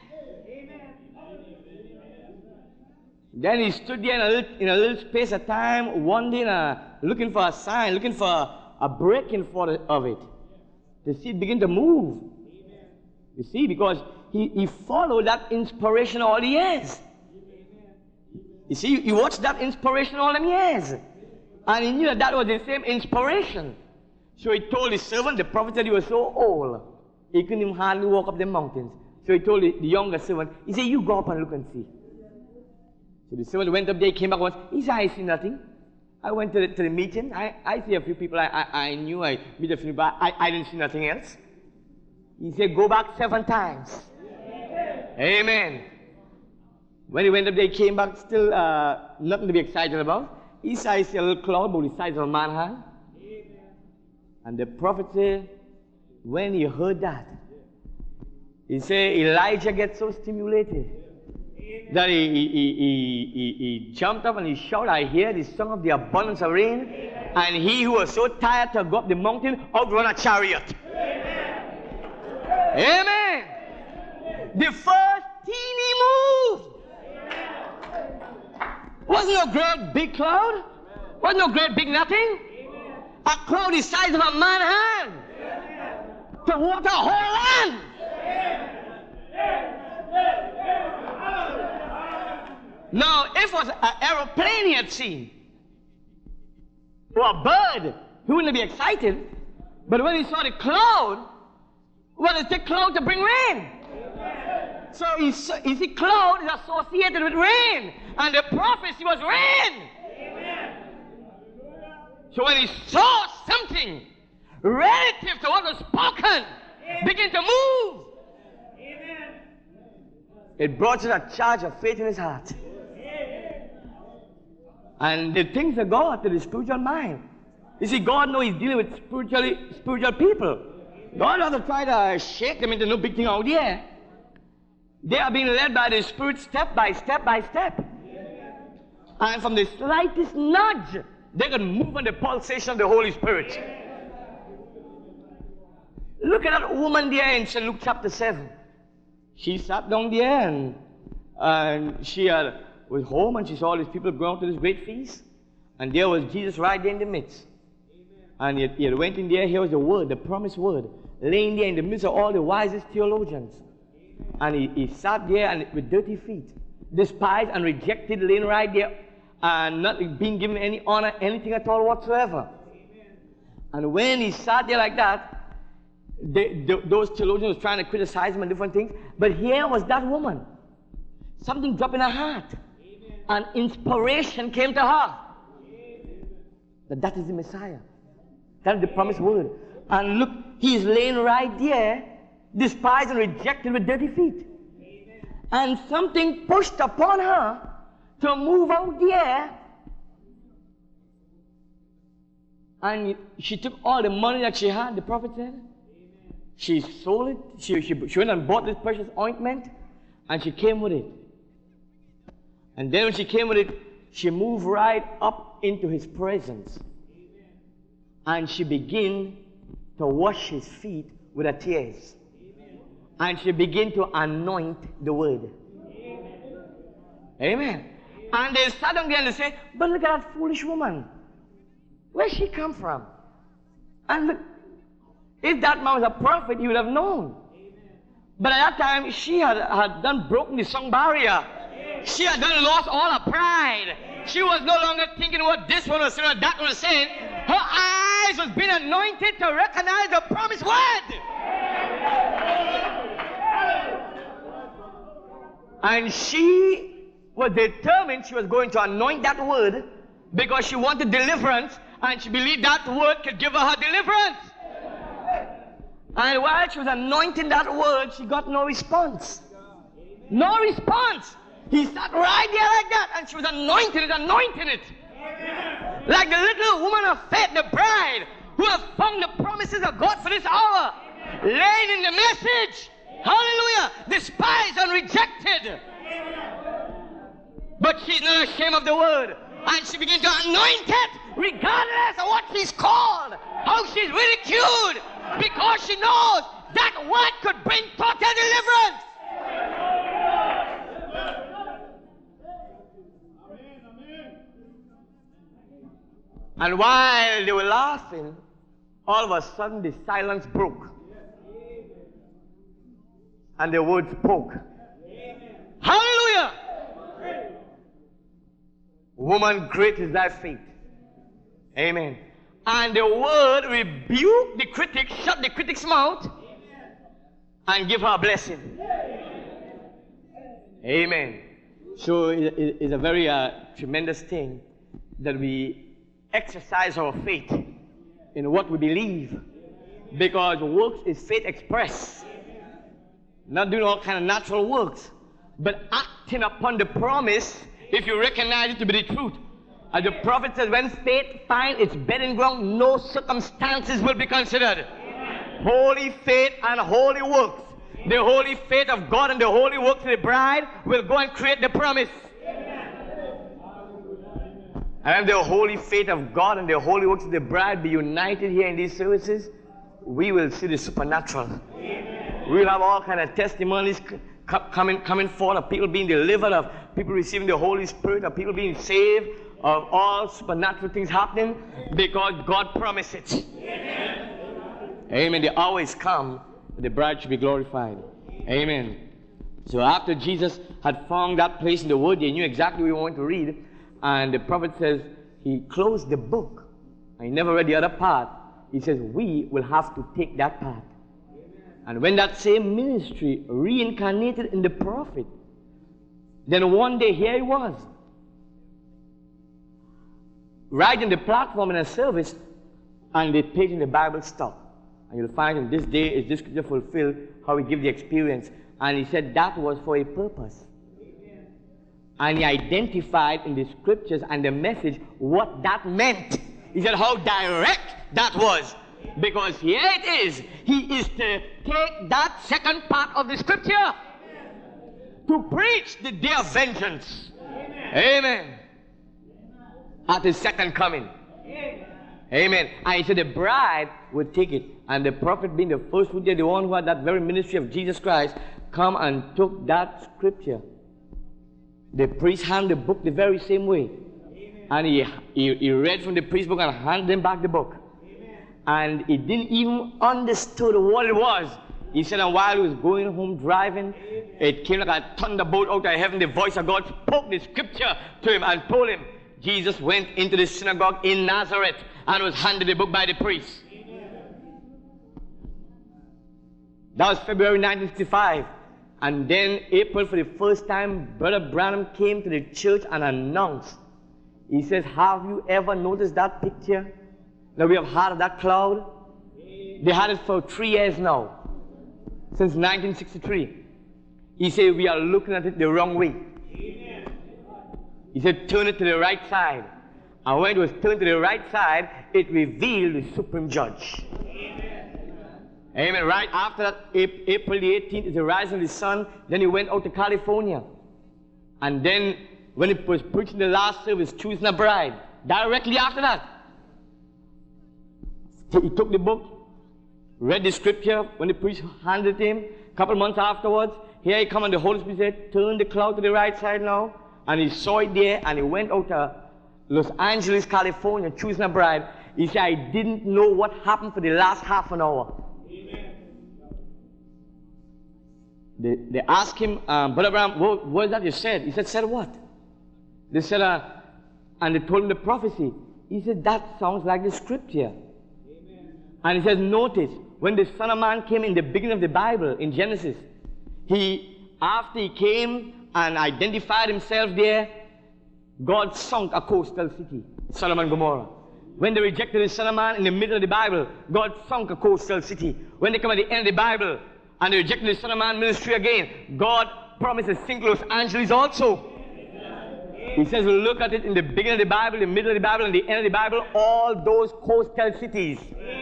Then he stood there in a little space of time, wondering, looking for a sign, looking for a breaking of it, to see it begin to move. You see, because he followed that inspiration all the years. You see, he watched that inspiration all them years. And he knew that that was the same inspiration. So he told his servant, the prophet said he was so old, he couldn't even hardly walk up the mountains. So he told the younger servant, he said, you go up and look and see. So the servant went up there, came back once. He said, I see nothing. I went to the meeting. I see a few people. I knew I met a few people. I didn't see nothing else. He said, go back 7 times. Amen. When he went up there, he came back, still nothing to be excited about. He said, I see a little cloud about the size of a man's hand. And the prophet said, when he heard that, he said, Elijah gets so stimulated that he jumped up and he shouted, I hear the song of the abundance of rain. And he who was so tired to go up the mountain outrun a chariot. Amen. The first teeny moved. Wasn't no great big cloud. Wasn't no great big nothing. A cloud the size of a man's hand to water a whole land. Now, if it was an aeroplane he had seen, or a bird, he wouldn't be excited. But when he saw the cloud, well, it's the cloud to bring rain. So you see, cloud is associated with rain, and the prophecy was rain. So when he saw something relative to what was spoken begin to move, it brought a charge of faith in his heart. And the things of God to the spiritual mind. You see, God knows he's dealing with spiritual people. God doesn't try to shake them into no big thing out there. They are being led by the Spirit step by step by step. And from the slightest nudge, they can move on the pulsation of the Holy Spirit. Look at that woman there in St. Luke chapter 7. She sat down there and she was home and she saw all these people going to this great feast. And there was Jesus right there in the midst. And he went in there, here was the word, the promised word, laying there in the midst of all the wisest theologians. And he sat there and with dirty feet, despised and rejected, laying right there, and not being given any honor, anything at all whatsoever. And when he sat there like that, those theologians were trying to criticize him and different things. But here was that woman. Something dropped in her heart. An inspiration came to her. That is the Messiah. That is the promised word. And look, he is laying right there, despised and rejected with dirty feet. And something pushed upon her to move out there. And she took all the money that she had, the prophet said. She sold it. She went and bought this precious ointment, and she came with it. And then when she came with it, she moved right up into his presence. And she began to wash his feet with her tears. And she began to anoint the word. Amen. And they sat down there and they said, but look at that foolish woman. Where she come from? And look, if that man was a prophet, he would have known. But at that time, she had done broken the song barrier. She had done lost all her pride. She was no longer thinking what this one was saying or that one was saying. Her eyes was being anointed to recognize the promised word. And she was determined she was going to anoint that word because she wanted deliverance and she believed that word could give her her deliverance. And while she was anointing that word, she got no response. No response. He sat right there like that and she was anointing it. Like the little woman of faith, the bride, who have found the promises of God for this hour, laying in the message. Hallelujah. Despised and rejected. But she's not ashamed of the word. And she begins to anoint it regardless of what she's called, how she's ridiculed, because she knows that word could bring total deliverance. And while they were laughing, all of a sudden the silence broke. And the word spoke. Hallelujah! Woman, great is thy faith. Amen. And the word rebuked the critic, shut the critic's mouth, and give her a blessing. Amen. So it's a very tremendous thing that we exercise our faith in what we believe, because works is faith expressed. Not doing all kind of natural works, but acting upon the promise if you recognize it to be the truth. As the prophet says, when faith finds its bedding ground, no circumstances will be considered. Holy faith and holy works. The holy faith of God and the holy works of the bride will go and create the promise. And the holy faith of God and the holy works of the bride be united here in these services, we will see the supernatural. We'll have all kind of testimonies coming forth of people being delivered, of people receiving the Holy Spirit, of people being saved, of all supernatural things happening because God promised it. Amen. The hour is come, the bride should be glorified. Amen. So after Jesus had found that place in the word, they knew exactly what we want to read. And the prophet says he closed the book. I never read the other part. He says we will have to take that part. And when that same ministry reincarnated in the prophet, then one day here he was, riding the platform in a service, and the page in the Bible stopped. And you'll find in this day is this scripture fulfilled, how he gave the experience. And he said that was for a purpose. Amen. And he identified in the scriptures and the message what that meant. He said how direct that was. Because here it is. He is to take that second part of the scripture to preach the day of vengeance. Amen. At his second coming. Amen. And he said the bride would take it. And the prophet being the first one, the one who had that very ministry of Jesus Christ, come and took that scripture. The priest handed the book the very same way. And he read from the priest's book and handed him back the book. And he didn't even understand what it was. He said, and while he was going home driving, it came like a thunderbolt out of heaven. The voice of God spoke the scripture to him and told him, Jesus went into the synagogue in Nazareth and was handed the book by the priest. That was February 1965. And then April, for the first time, Brother Branham came to the church and announced. He says, have you ever noticed that picture that we have had of that cloud? They had it for 3 years now, since 1963. He said, we are looking at it the wrong way. He said, turn it to the right side. And when it was turned to the right side, it revealed the supreme judge. Amen. Right after that, April the 18th is the rising of the sun. Then he went out to California. And then when he was preaching the last service, choosing a bride, directly after that, he took the book, read the scripture. When the priest handed it him, a couple months afterwards, here he come and the Holy Spirit said, turn the cloud to the right side now. And he saw it there, and he went out to Los Angeles, California, choosing a bride. He said, I didn't know what happened for the last half an hour. They asked him, Brother Abraham, what is that you said? He said what? They said, and they told him the prophecy. He said, that sounds like the scripture. And he says, notice, when the Son of Man came in the beginning of the Bible, in Genesis, after he came and identified himself there, God sunk a coastal city, Sodom and Gomorrah. When they rejected the Son of Man in the middle of the Bible, God sunk a coastal city. When they come at the end of the Bible and they rejected the Son of Man ministry again, God promised to sink Los Angeles also. He says, we'll look at it in the beginning of the Bible, the middle of the Bible, and the end of the Bible, all those coastal cities.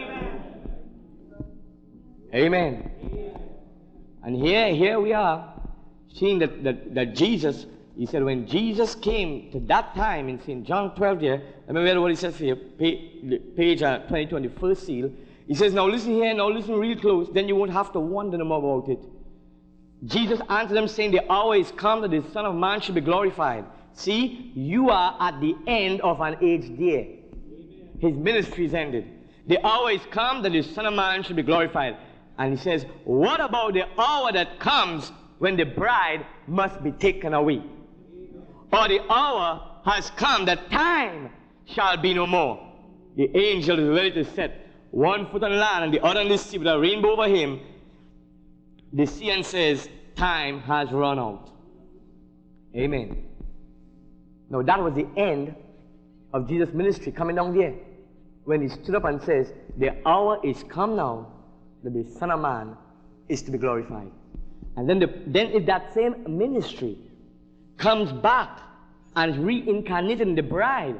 Amen. And here we are, seeing that Jesus, he said, when Jesus came to that time in St. John 12 here, let me read what he says here, page 22 on the first seal. He says, now listen here, now listen real close, then you won't have to wonder no more about it. Jesus answered them, saying, the hour is come that the Son of Man should be glorified. See, you are at the end of an age there. His ministry is ended. The hour is come that the Son of Man should be glorified. And he says, what about the hour that comes when the bride must be taken away? For the hour has come that time shall be no more. The angel is ready to set one foot on land and the other on the sea with a rainbow over him. The sea and says, time has run out. Amen. Now that was the end of Jesus' ministry coming down there. When he stood up and says, the hour is come now that the Son of Man is to be glorified. And then if that same ministry comes back and is reincarnated in the bride,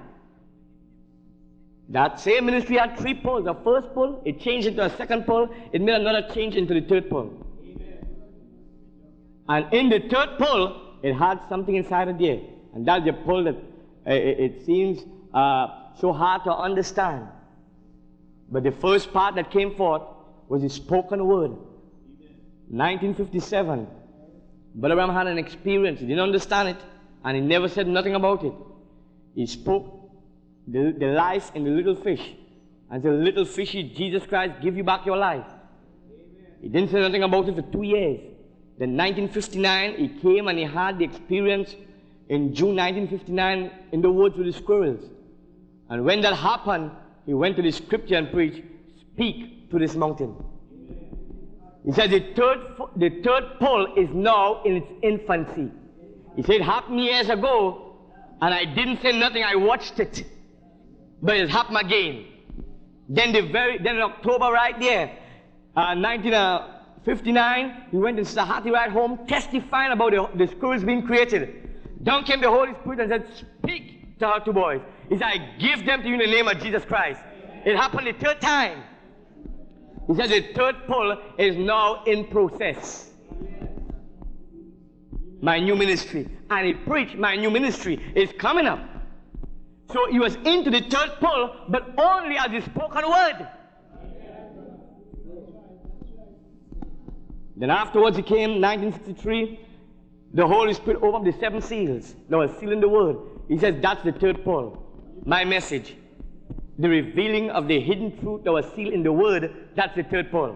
that same ministry had three poles. The first pole, it changed into a second pole. It made another change into the third pole. And in the third pole, it had something inside of there. And that's the pole that it seems so hard to understand. But the first part that came forth was the spoken word. 1957. Brother Abraham had an experience. He didn't understand it, and he never said nothing about it. He spoke the life in the little fish. And said, little fishy, Jesus Christ, give you back your life. He didn't say nothing about it for 2 years. Then 1959, he came and he had the experience in June 1959 in the woods with the squirrels. And when that happened, he went to the scripture and preached, speak to this mountain. He said the third pole is now in its infancy. He said it happened years ago, and I didn't say nothing, I watched it. But it happened again. Then in October right there, 1959, he went to Sahati right home, testifying about the squirrels being created. Down came the Holy Spirit and said, speak to our two boys. He said, I give them to you in the name of Jesus Christ. It happened the third time. He said the third pole is now in process. My new ministry. And he preached, my new ministry is coming up. So he was into the third pole, but only as the spoken word. Then afterwards he came, 1963, the Holy Spirit opened the 7 seals. There was a seal in the word. He says, that's the third pole. My message. The revealing of the hidden truth that was sealed in the word, that's the third pole.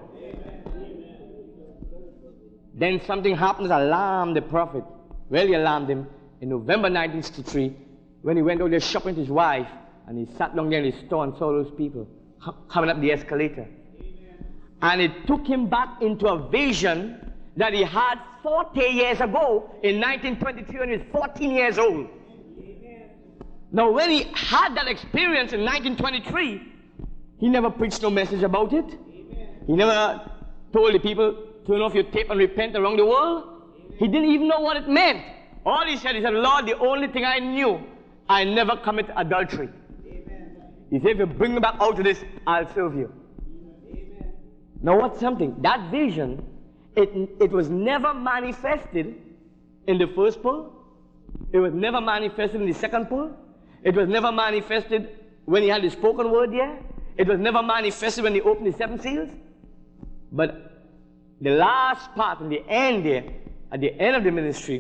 Then something happened that alarmed the prophet. Really alarmed him in November 1963 when he went out there shopping with his wife and he sat down there in his store and saw those people coming up the escalator. And it took him back into a vision that he had 40 years ago in 1923 when he was 14 years old. Now, when he had that experience in 1923, he never preached no message about it. He never told the people, turn off your tape and repent around the world. He didn't even know what it meant. All he said, Lord, the only thing I knew, I never commit adultery. He said, if you bring me back out of this, I'll serve you. Now, what's something? That vision, it was never manifested in the first pole. It was never manifested in the second pole. It was never manifested when he had the spoken word there. It was never manifested when he opened the 7 seals. But the last part, in the end there, at the end of the ministry,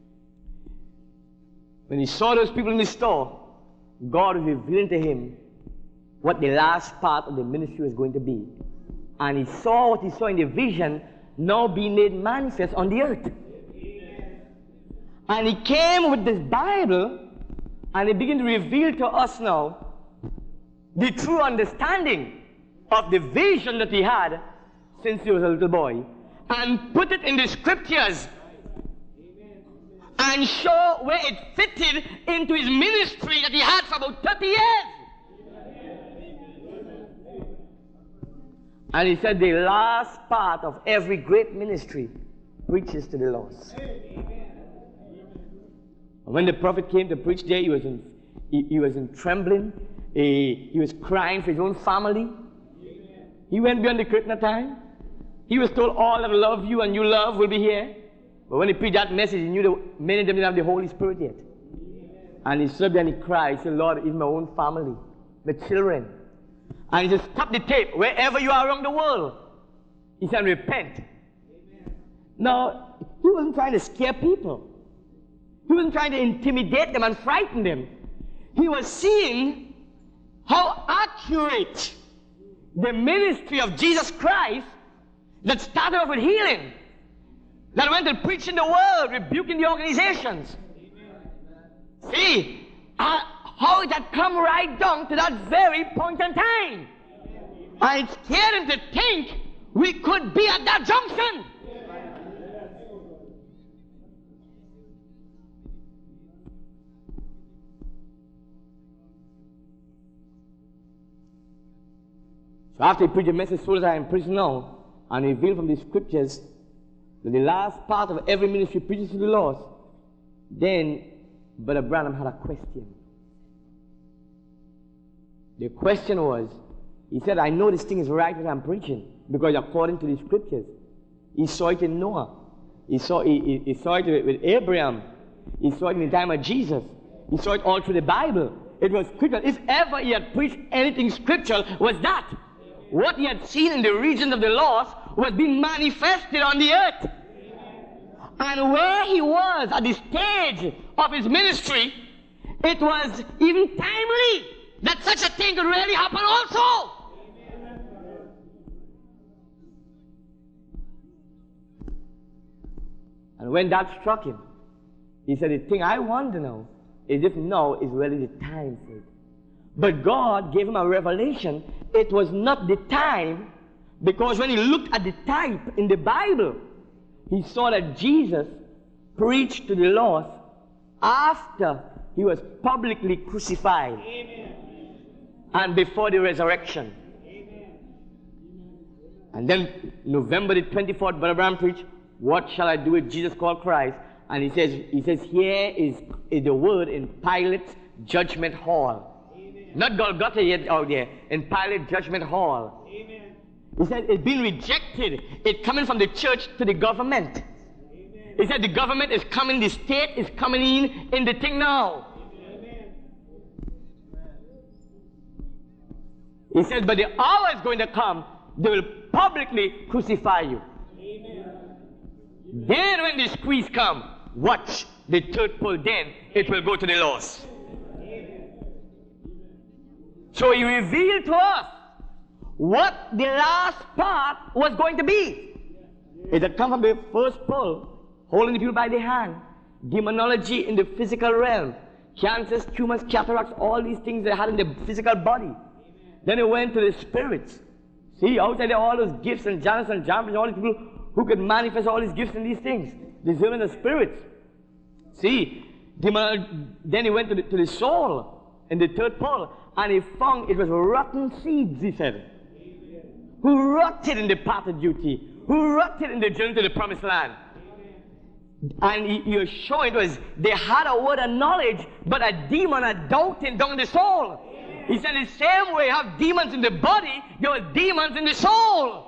when he saw those people in the store, God was revealing to him what the last part of the ministry was going to be. And he saw what he saw in the vision now being made manifest on the earth. And he came with this Bible and he began to reveal to us now the true understanding of the vision that he had since he was a little boy, and put it in the scriptures and show where it fitted into his ministry that he had for about 30 years. And he said the last part of every great ministry preaches to the lost. And When the prophet came to preach there, he was in trembling. He was crying for his own family. He went beyond the curtain of time. He was told, all that love you and you love will be here. But when he preached that message, he knew that many of them didn't have the Holy Spirit yet. And he stood there and he cried. He said, Lord, even my own family, my children. And he said, stop the tape wherever you are around the world. He said, repent. Now, he wasn't trying to scare people. He wasn't trying to intimidate them and frighten them. He was seeing how accurate the ministry of Jesus Christ that started off with healing, that went and preached in the world, rebuking the organizations. See, how it had come right down to that very point in time. And it scared him to think we could be at that junction. So after he preached the message, so that I am in prison now, and revealed from the scriptures that the last part of every ministry preaches to the lost, then Brother Branham had a question. The question was, he said, I know this thing is right what I'm preaching, because according to the scriptures, he saw it in Noah. He saw it with Abraham. He saw it in the time of Jesus. He saw it all through the Bible. It was scriptural. If ever he had preached anything scriptural, was that. What he had seen in the regions of the lost was being manifested on the earth. And where he was at the stage of his ministry, it was even timely that such a thing could really happen also. And when that struck him, he said, the thing I want to know is if now is really the time for it. But God gave him a revelation. It was not the time, because when he looked at the type in the Bible, he saw that Jesus preached to the lost after he was publicly crucified. Amen. And before the resurrection. Amen. And then November the 24th, Brother Branham preached, what shall I do with Jesus called Christ? And he says, here is the word in Pilate's judgment hall. Amen. Not Golgotha yet out there, in Pilate's judgment hall. Amen. He said it's been rejected. It's coming from the church to the government. Amen. He said the government is coming, the state is coming in the thing now. Amen. He said, but the hour is going to come, they will publicly crucify you. Amen. Then when the squeeze come, watch the third pull, then it will go to the lost. Amen. So he revealed to us what the last part was going to be. It had come from the first pull, holding the people by the hand, demonology in the physical realm, cancers, tumors, cataracts, all these things they had in the physical body. Amen. Then it went to the spirits. See, outside there are all those gifts and Janus and Jambres and all these people who could manifest all these gifts and these things. Discerning the spirits. See, then he went to the soul in the third pull, and he found it was rotten seeds, he said. Who rotted in the path of duty, who rotted in the journey to the promised land. And he was showing it was, they had a word of knowledge, but a demon had doubting down the soul. He said the same way you have demons in the body, there were demons in the soul.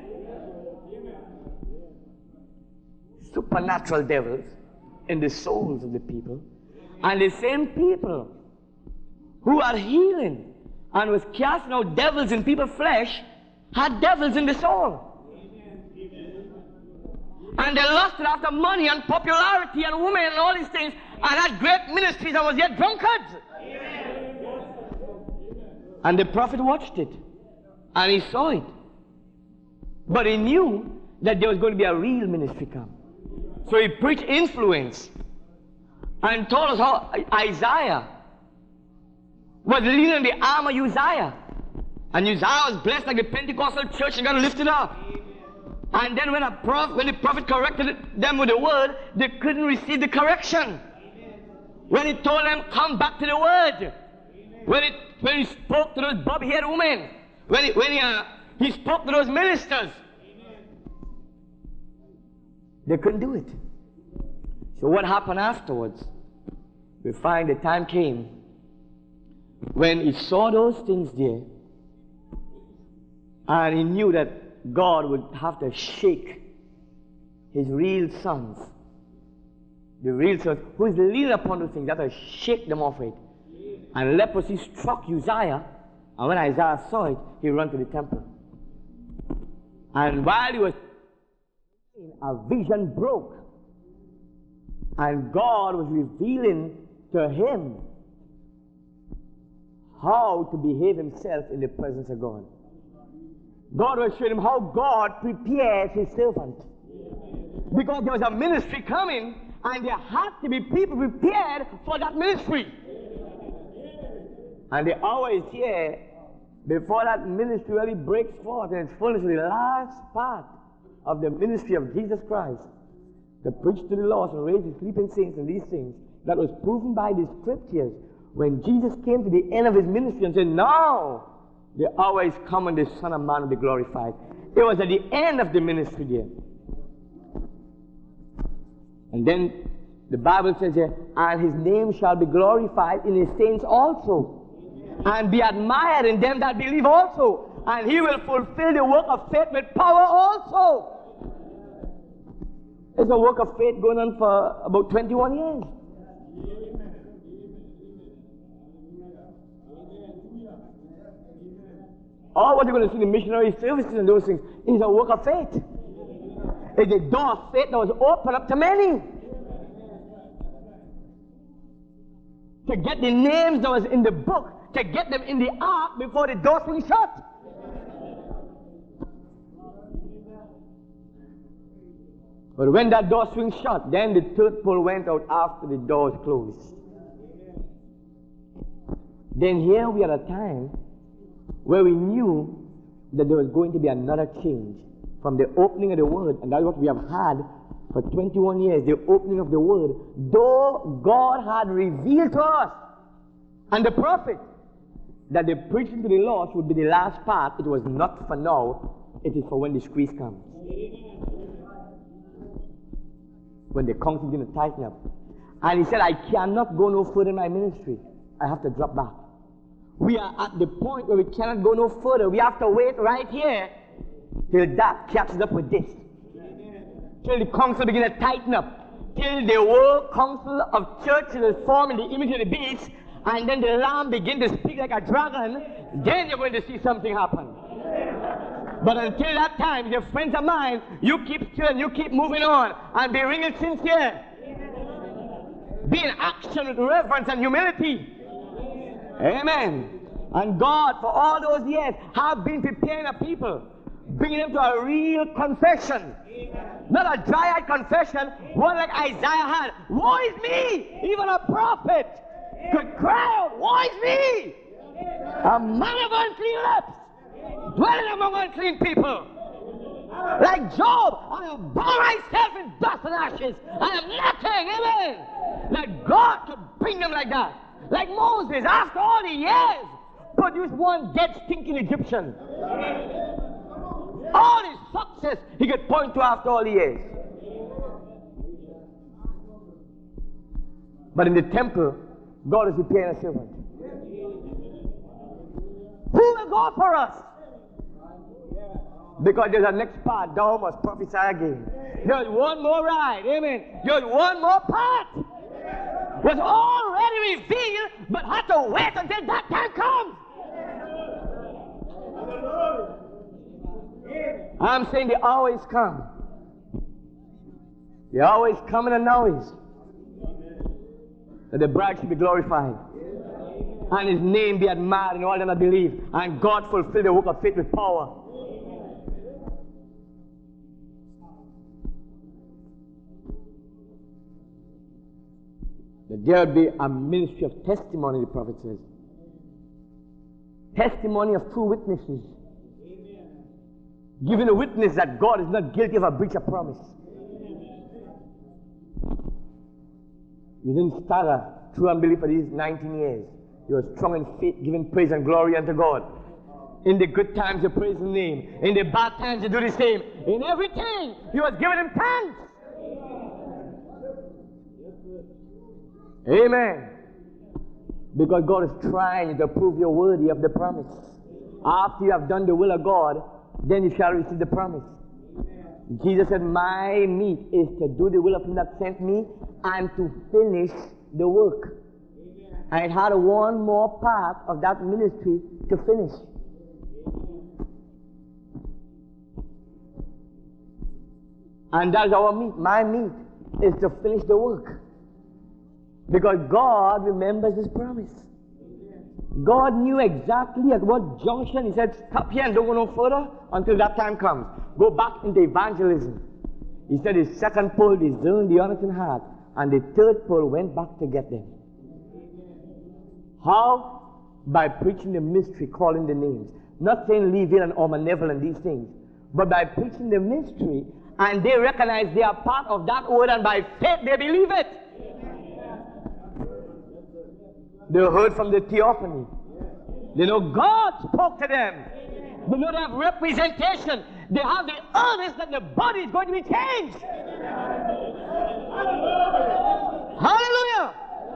Supernatural devils in the souls of the people. And the same people who are healing and was casting out devils in people's flesh had devils in the soul. Amen. And they lusted after money and popularity and women and all these things and had great ministries and was yet drunkards. Amen. And the prophet watched it and he saw it. But he knew that there was going to be a real ministry come. So he preached influence and told us how Isaiah was leaning on the arm of Uzziah. And Uzziah was blessed like the Pentecostal church and God lifted up. Amen. And then when the prophet corrected them with the word, they couldn't receive the correction. Amen. When he told them, come back to the word. Amen. When he spoke to those bob-haired women, when he spoke to those ministers, amen, they couldn't do it. So what happened afterwards we find the time came when he saw those things there, and he knew that God would have to shake his real sons, the real sons, who is leaning upon those things, that will shake them off it. And leprosy struck Uzziah, and when Isaiah saw it, he ran to the temple. And while he was, a vision broke, and God was revealing to him how to behave himself in the presence of God. God was showing him how God prepares his servant. Because there was a ministry coming, and there had to be people prepared for that ministry. And the hour is here before that ministry really breaks forth and it's fullness, the last part of the ministry of Jesus Christ, to preach to the lost and raise the sleeping saints and these things, that was proven by the scriptures when Jesus came to the end of his ministry and said, now the hour is coming, the Son of Man will be glorified. It was at the end of the ministry there. And then the Bible says here, and his name shall be glorified in his saints also, and be admired in them that believe also, and he will fulfill the work of faith with power also. It's a work of faith going on for about 21 years. All what you're going to see in the missionary services and those things is a work of faith. It's a door of faith that was opened up to many. To get the names that was in the book, to get them in the ark before the door swing shut. But when that door swings shut, then the third pull went out after the doors closed. Then here we are at a time where we knew that there was going to be another change from the opening of the word, and that's what we have had for 21 years, the opening of the word. Though God had revealed to us and the prophet that the preaching to the lost would be the last part, it was not for now, it is for when the squeeze comes. When the council is going to tighten up. And he said, I cannot go no further in my ministry. I have to drop back. We are at the point where we cannot go no further. We have to wait right here till that catches up with this. Till the council begin to tighten up. Till the world council of churches is formed in the image of the beast, and then the lamb begin to speak like a dragon, then you're going to see something happen. But until that time, your friends of mine, you keep still and you keep moving on and be ringing sincere. Be in action with reverence and humility. Amen. And God, for all those years, have been preparing a people, bringing them to a real confession. Not a dry-eyed confession, one like Isaiah had. Woe is me! Even a prophet could cry out, woe is me! A man of unclean lips, dwelling among unclean people. Like Job, I am bow myself in dust and ashes. I am nothing, amen. Like God could bring them like that. Like Moses, after all the years, produced one dead, stinking Egyptian. All his success he could point to after all the years. But in the temple, God is preparing a servant. Who will go for us? Because there's a next part, thou must prophesy again. There's one more ride, amen. There's one more part. Was already revealed, but had to wait until that time comes. I'm saying the hour is come. The hour is coming and now is that the bride should be glorified and his name be admired in all that I believe, and God fulfill the work of faith with power. That there would be a ministry of testimony, the prophet says. Testimony of true witnesses. Amen. Giving a witness that God is not guilty of a breach of promise. You didn't stagger through unbelief for these 19 years. You were strong in faith, giving praise and glory unto God. In the good times, you praise His name. In the bad times, you do the same. In everything, you was giving Him thanks. Amen. Because God is trying to prove you're worthy of the promise. After you have done the will of God, then you shall receive the promise. Jesus said, my meat is to do the will of him that sent me and to finish the work. I had one more part of that ministry to finish. And that's our meat. My meat is to finish the work. Because God remembers his promise. God knew exactly at what junction. He said, stop here and don't go no further until that time comes. Go back into evangelism. He said his second pull discerned the honest in heart, and the third pull went back to get them. How? By preaching the mystery, calling the names. Not saying Levian or Maneval and these things, but by preaching the mystery, and they recognize they are part of that word, and by faith they believe it. They heard from the theophany. They know God spoke to them. They know they have representation. They have the earnest that the body is going to be changed. Hallelujah.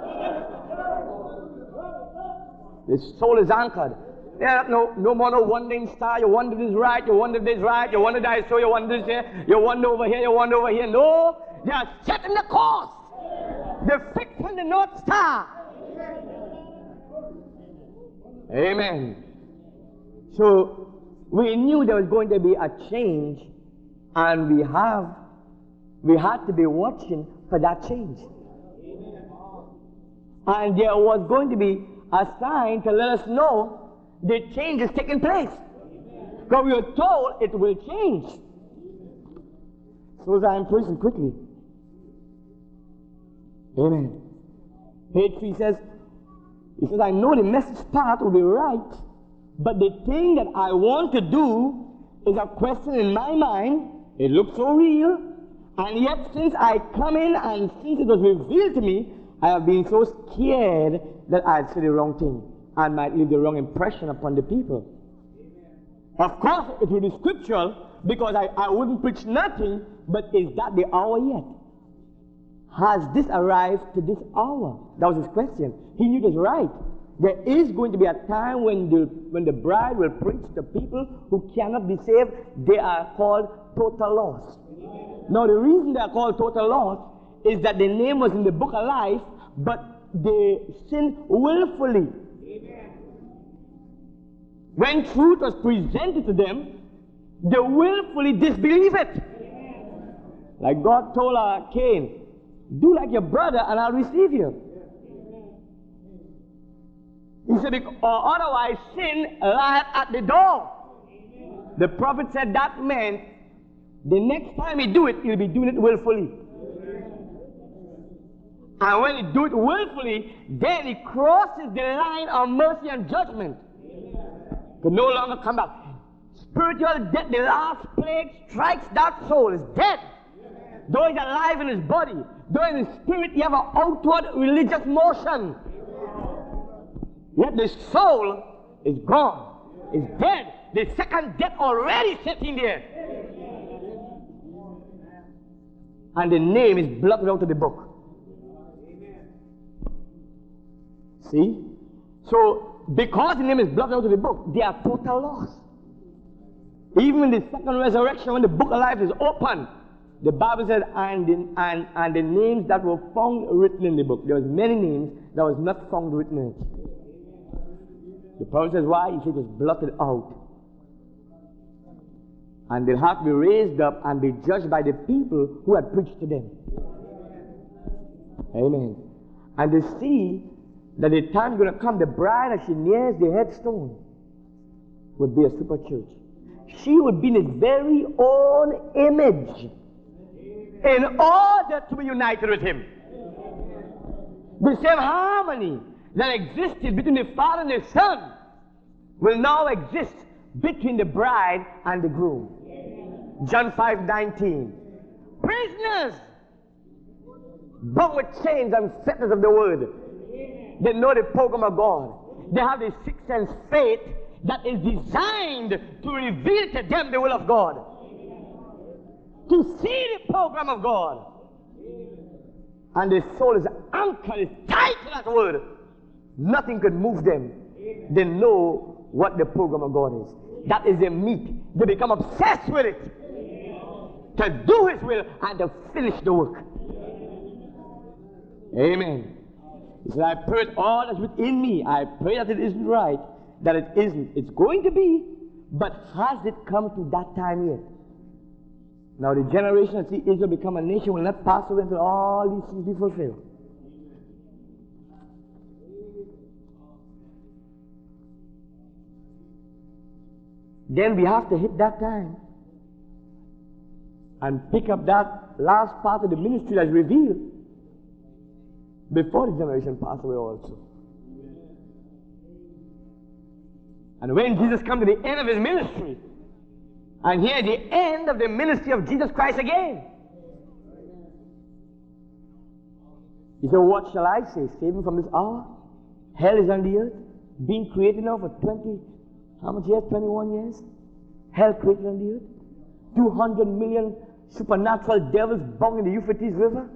The soul is anchored. There no more no wandering star. You wonder this right, you wonder this right, you wonder that so, you wonder this here, you wonder over here, you wonder over here. No, they are setting the course. They're fixing the North Star. Amen. So we knew there was going to be a change, and we had to be watching for that change. And there was going to be a sign to let us know the change is taking place. Because we were told it will change. So I'm preaching quickly. Amen. Page 3 says, he says, I know the message part will be right, but the thing that I want to do is a question in my mind. It looks so real, and yet since I come in and since it was revealed to me, I have been so scared that I'd say the wrong thing and might leave the wrong impression upon the people. Of course, it will be scriptural, because I wouldn't preach nothing, but is that the hour yet? Has this arrived to this hour? That was his question. He knew it was right. There is going to be a time when the bride will preach to people who cannot be saved. They are called total loss. Now, the reason they are called total loss is that the name was in the book of life, but they sinned willfully. When truth was presented to them, they willfully disbelieve it. Like God told Cain, do like your brother and I'll receive you. He said, or otherwise sin lieth at the door. The prophet said that meant the next time he do it, he'll be doing it willfully. And when he do it willfully, then he crosses the line of mercy and judgment. Could no longer come back. Spiritual death, the last plague strikes that soul, is dead. Though he's alive in his body, though in his spirit you have an outward religious motion, yet the soul is gone, is dead. The second death already sitting there. And the name is blotted out of the book. See? So, because the name is blotted out of the book, they are total loss. Even in the second resurrection, when the book of life is open, the Bible said, and the names that were found written in the book. There was many names that was not found written in it. The Bible says why? He said it was blotted out. And they'll have to be raised up and be judged by the people who had preached to them. Amen. And they see that the time is going to come, the bride, as she nears the headstone, would be a super church. She would be in its very own image in order to be united with him. The same harmony that existed between the Father and the Son will now exist between the bride and the groom. John 5:19. Prisoners bound with chains and fetters of the word. They know the program of God. They have the sixth sense faith that is designed to reveal to them the will of God. To see the program of God. And the soul is anchored, is tied that word, nothing could move them. They know what the program of God is. That is their meat. They become obsessed with it. To do His will and to finish the work. Amen. He said, I pray all that's within me. I pray that it isn't right, that it isn't. It's going to be, but has it come to that time yet? Now the generation that see Israel become a nation will not pass away until all these things be fulfilled. Then we have to hit that time and pick up that last part of the ministry that's revealed before the generation pass away also. And when Jesus comes to the end of His ministry, and here at the end of the ministry of Jesus Christ again, He said, what shall I say? Save Him from this hour? Hell is on the earth, being created now for 20, how much years? 21 years? Hell created on the earth. 200 million supernatural devils bound in the Euphrates River.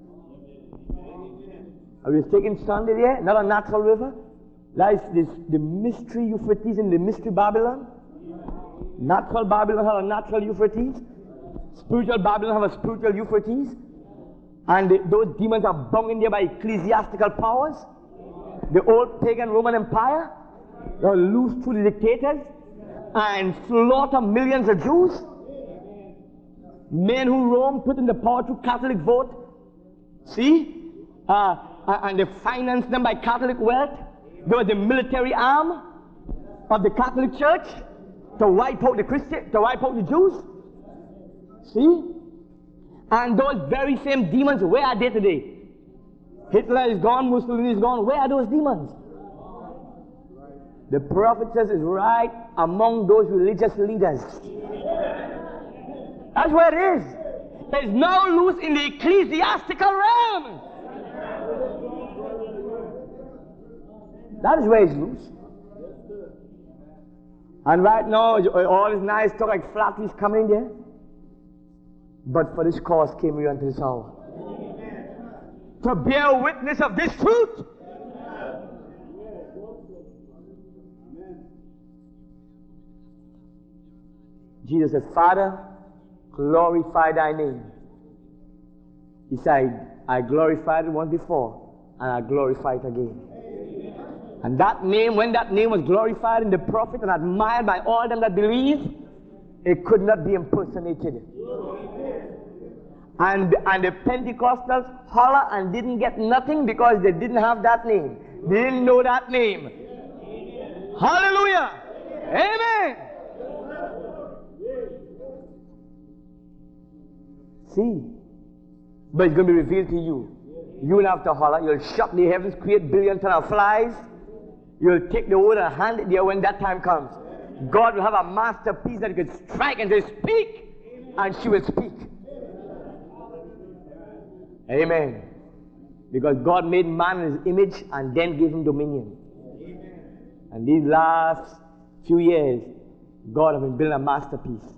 Are we taking Sunday there? Not a natural river. That is the mystery Euphrates in the mystery Babylon. Natural Babylon have a natural Euphrates. Spiritual Babylon have a spiritual Euphrates. And those demons are bound in there by ecclesiastical powers. The old pagan Roman Empire, they are loose through the dictators and slaughter millions of Jews. Men who Rome put in the power through Catholic vote. See? And they finance them by Catholic wealth. They were the military arm of the Catholic Church to wipe out the Christians, to wipe out the Jews. See? And those very same demons, where are they today? Hitler is gone, Mussolini is gone. Where are those demons? The prophet says it's right among those religious leaders. That's where it is. It's now loose in the ecclesiastical realm. That is where it's loose. And right now, all this nice talk like flatteries coming in there. But for this cause came we unto this hour. To bear witness of this truth. Jesus said, Father, glorify thy name. He said, I glorified it once before, and I glorify it again. And that name, when that name was glorified in the prophet and admired by all them that believe, it could not be impersonated. And the Pentecostals holler and didn't get nothing because they didn't have that name. They didn't know that name. Hallelujah! Amen! See? But it's going to be revealed to you. You will have to holler. You'll shut the heavens, create billion ton of flies. You'll take the word and hand it there when that time comes. God will have a masterpiece that you can strike and say, speak, and she will speak. Amen. Because God made man in His image and then gave him dominion. And these last few years, God has been building a masterpiece.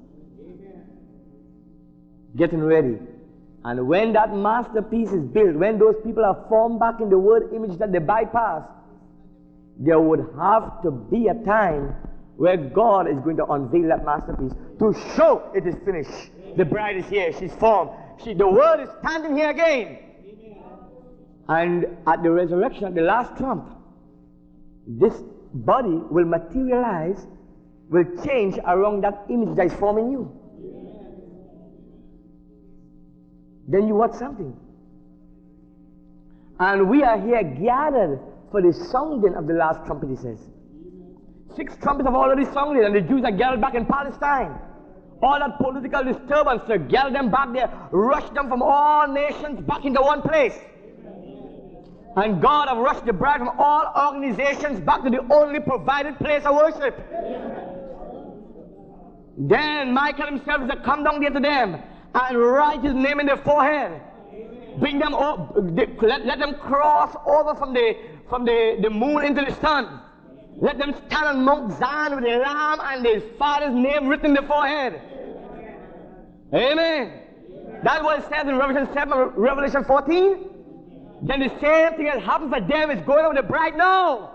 Getting ready. And when that masterpiece is built, when those people are formed back in the word image that they bypass, there would have to be a time where God is going to unveil that masterpiece to show it is finished. The bride is here, she's formed. The word is standing here again. And at the resurrection, at the last trump, this body will materialize, will change around that image that is forming you. Then you watch something. And we are here gathered for the sounding of the last trumpet, he says. 6 trumpets have already sounded, and the Jews are gathered back in Palestine. All that political disturbance, to gather them back there, rush them from all nations back into one place. And God have rushed the bride from all organizations back to the only provided place of worship. Then Michael himself is to come down there to them and write his name in their forehead. Bring them up, let them cross over from the moon into the sun. Let them stand on Mount Zion with the Lamb and his Father's name written in their forehead. Amen. That's what it says in Revelation 7, Revelation 14. then the same thing that happened for them is going on with the bride now.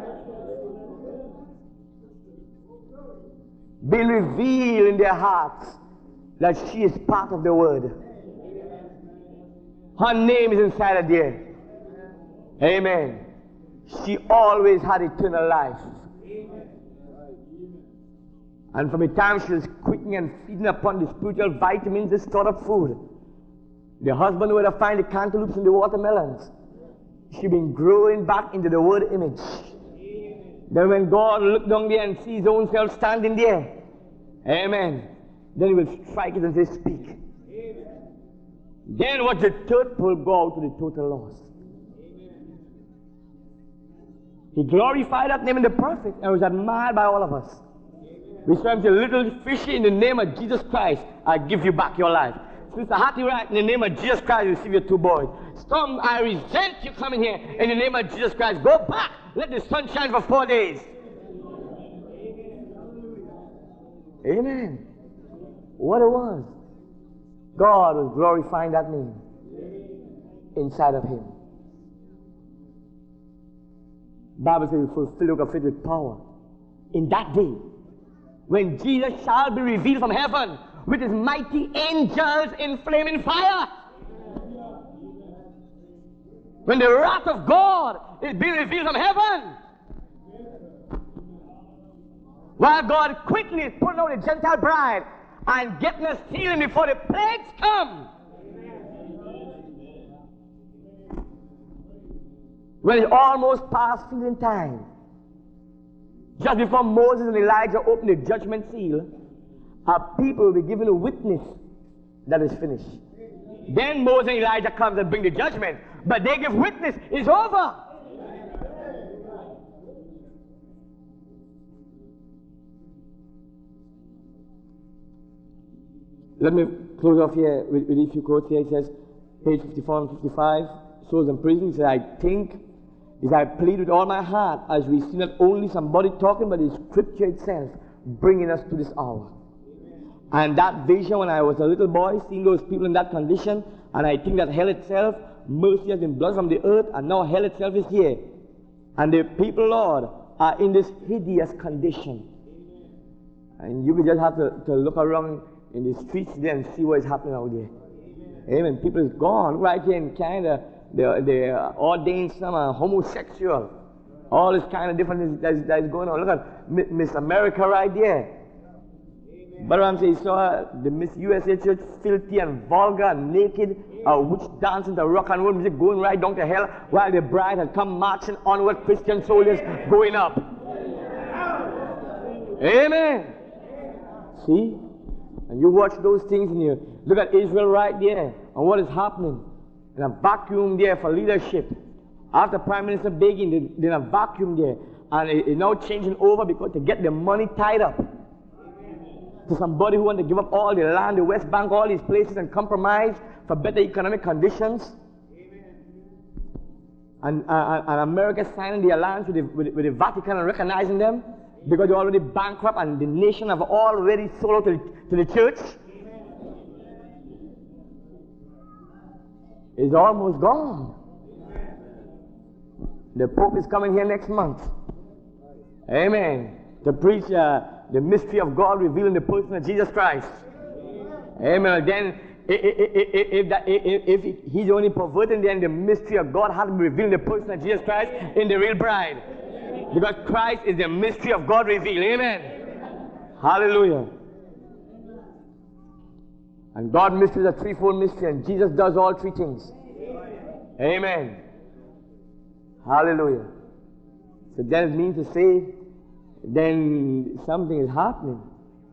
Being revealed in their hearts that she is part of the Word. Her name is inside of there. Amen. She always had eternal life. And from the time she was quickening and feeding upon the spiritual vitamins, this sort of food, the husband would have find the cantaloupes and the watermelons. She'd been growing back into the Word image. Then when God looked down there and sees his own self standing there, amen, then he will strike it and say, speak. Then what the third pull go out to the total loss. He glorified that name in the prophet and was admired by all of us. We saw him say, little fishy, in the name of Jesus Christ, I give you back your life. Sister Hattie Wright, in the name of Jesus Christ, you receive your 2 boys. Storm, I resent you coming here. In the name of Jesus Christ, go back. Let the sun shine for 4 days. Amen. What it was, God was glorifying that name inside of him. Bible says he fulfilled of faith with power. In that day, when Jesus shall be revealed from heaven with his mighty angels in flaming fire. When the wrath of God is being revealed from heaven. While God quickly is pulling out the Gentile bride and getting us healing before the plagues come. When it's almost past feeling time. Just before Moses and Elijah opened the judgment seal, our people will be given a witness that is finished. Then Moses and Elijah comes and bring the judgment. But they give witness, it's over. Let me close off here with a few quotes here. It says, page 54 and 55, souls in prison. He said, I think, is I plead with all my heart as we see not only somebody talking, but the scripture itself bringing us to this hour. And that vision when I was a little boy, seeing those people in that condition, and I think that hell itself, mercy has been blood from the earth, and now hell itself is here. And the people, Lord, are in this hideous condition. And you will just have to look around in the streets there and see what is happening out there. Amen. People is gone. Right here in Canada, they ordained some homosexual. All this kind of different that is going on. Look at Miss America right there. But I'm saying, saw the Miss USA church filthy and vulgar and naked, witch dancing to rock and roll music going right down to hell, while the bride had come marching onward, Christian soldiers going up. Amen. See? And you watch those things and you look at Israel right there and what is happening. In a vacuum there for leadership. After Prime Minister Begin, there's a vacuum there. And it's now changing over because to get the money tied up. To somebody who wants to give up all the land, the West Bank, all these places and compromise for better economic conditions. And America signing the alliance with the Vatican and recognizing them because they're already bankrupt and the nation have already sold out to the church. It's almost gone. The Pope is coming here next month. Amen. To preach the mystery of God revealed in the person of Jesus Christ. Amen. Then, if he's only perverting, then the mystery of God has to be revealed in the person of Jesus Christ in the real bride. Because Christ is the mystery of God revealed. Amen. Hallelujah. And God's mystery is a threefold mystery, and Jesus does all three things. Amen. Hallelujah. So that means to say, then something is happening.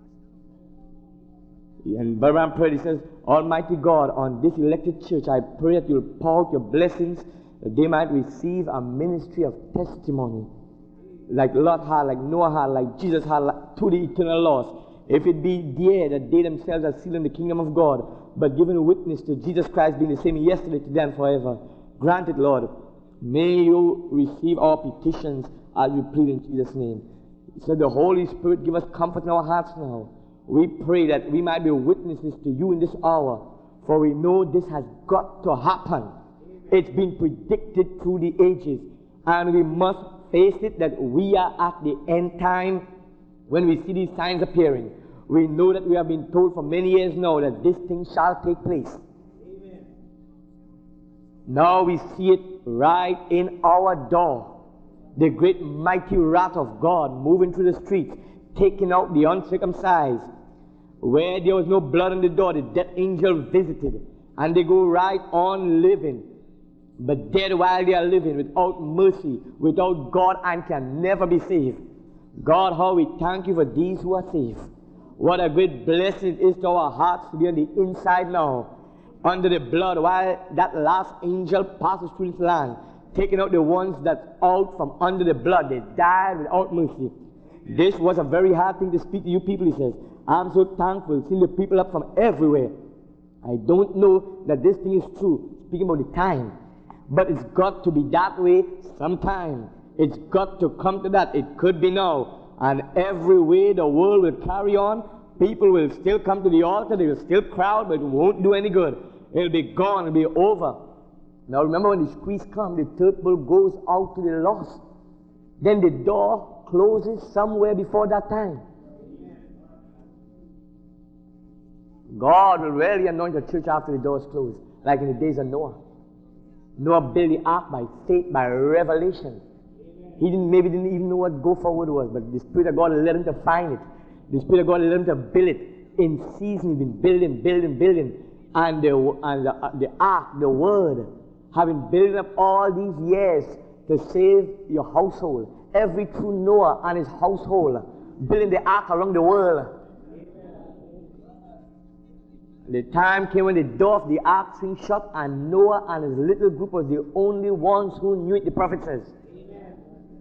And Brother prayed, he says, Almighty God, on this elected church, I pray that you'll pour out your blessings, that they might receive a ministry of testimony, like Lot had, like Noah had, like Jesus had, like, to the eternal loss. If it be there that they themselves are sealed in the kingdom of God, but giving a witness to Jesus Christ being the same yesterday, today, and forever. Grant it, Lord. May you receive our petitions as we plead in Jesus' name. So the Holy Spirit give us comfort in our hearts now. We pray that we might be witnesses to you in this hour, for we know this has got to happen. It's been predicted through the ages. And we must face it that we are at the end time when we see these signs appearing. We know that we have been told for many years now that this thing shall take place. Amen. Now we see it right in our door. The great mighty wrath of God moving through the streets, taking out the uncircumcised. Where there was no blood on the door, the death angel visited. And they go right on living. But dead while they are living, without mercy, without God, and can never be saved. God, how we thank you for these who are saved. What a great blessing it is to our hearts to be on the inside now, under the blood, while that last angel passes through this land, taking out the ones that's out from under the blood. They died without mercy. This was a very hard thing to speak to you people, he says. I'm so thankful seeing the people up from everywhere. I don't know that this thing is true, speaking about the time. But it's got to be that way sometime. It's got to come to that. It could be now. And every way the world will carry on, people will still come to the altar, they will still crowd, but it won't do any good. It'll be gone, it'll be over. Now remember, when the squeeze comes, the third bull goes out to the lost. Then the door closes somewhere before that time. God will rarely anoint the church after the doors close, like in the days of Noah. Noah built the ark by faith, by revelation. He maybe didn't even know what go forward was, but the Spirit of God led him to find it. The Spirit of God led him to build it. In season, he's been building. And the ark, the word, have been building up all these years to save your household. Every true Noah and his household, building the ark around the world. The time came when the door of the ark swung shut, and Noah and his little group was the only ones who knew it, the prophet says. Amen.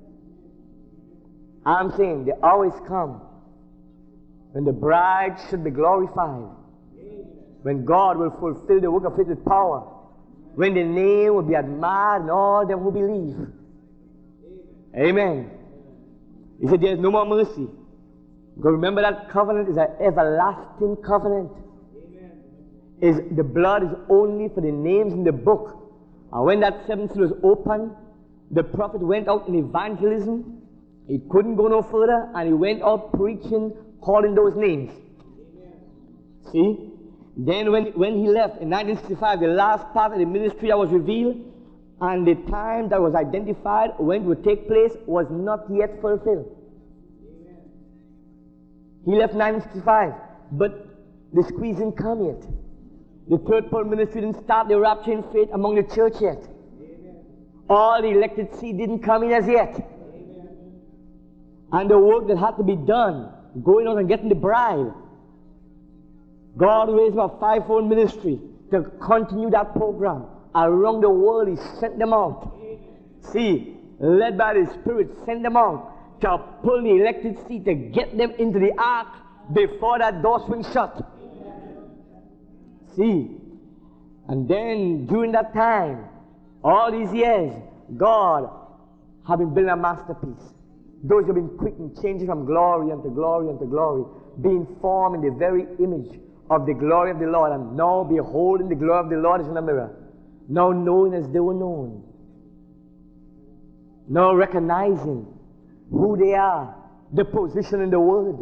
I'm saying the hour is come when the bride should be glorified, when God will fulfill the work of faith with power, when the name will be admired in all them who believe. Amen. He said there is no more mercy. Because remember, that covenant is an everlasting covenant. Is the blood is only for the names in the book. And when that seventh seal was opened, the prophet went out in evangelism. He couldn't go no further, and he went out preaching, calling those names. Amen. See? Then when he left in 1965, the last part of the ministry that was revealed, and the time that was identified when it would take place was not yet fulfilled. Amen. He left 1965, but the squeeze didn't come yet. The third pearl ministry didn't start the rapture in faith among the church yet. Amen. All the elected seed didn't come in as yet. Amen. And the work that had to be done, going out and getting the bride, God raised up a fivefold ministry to continue that program. Around the world, He sent them out. Amen. See, led by the Spirit, sent them out to pull the elected seed, to get them into the ark before that door swings shut. See, and then during that time, all these years, God have been building a masterpiece. Those who have been quickened, changing from glory unto glory unto glory, being formed in the very image of the glory of the Lord, and now beholding the glory of the Lord is in the mirror. Now knowing as they were known. Now recognizing who they are, the position in the Word.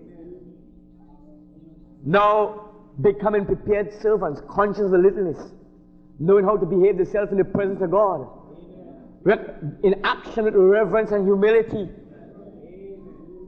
Now becoming prepared servants, conscious of the littleness, knowing how to behave themselves in the presence of God. Amen. In action with reverence and humility. Amen.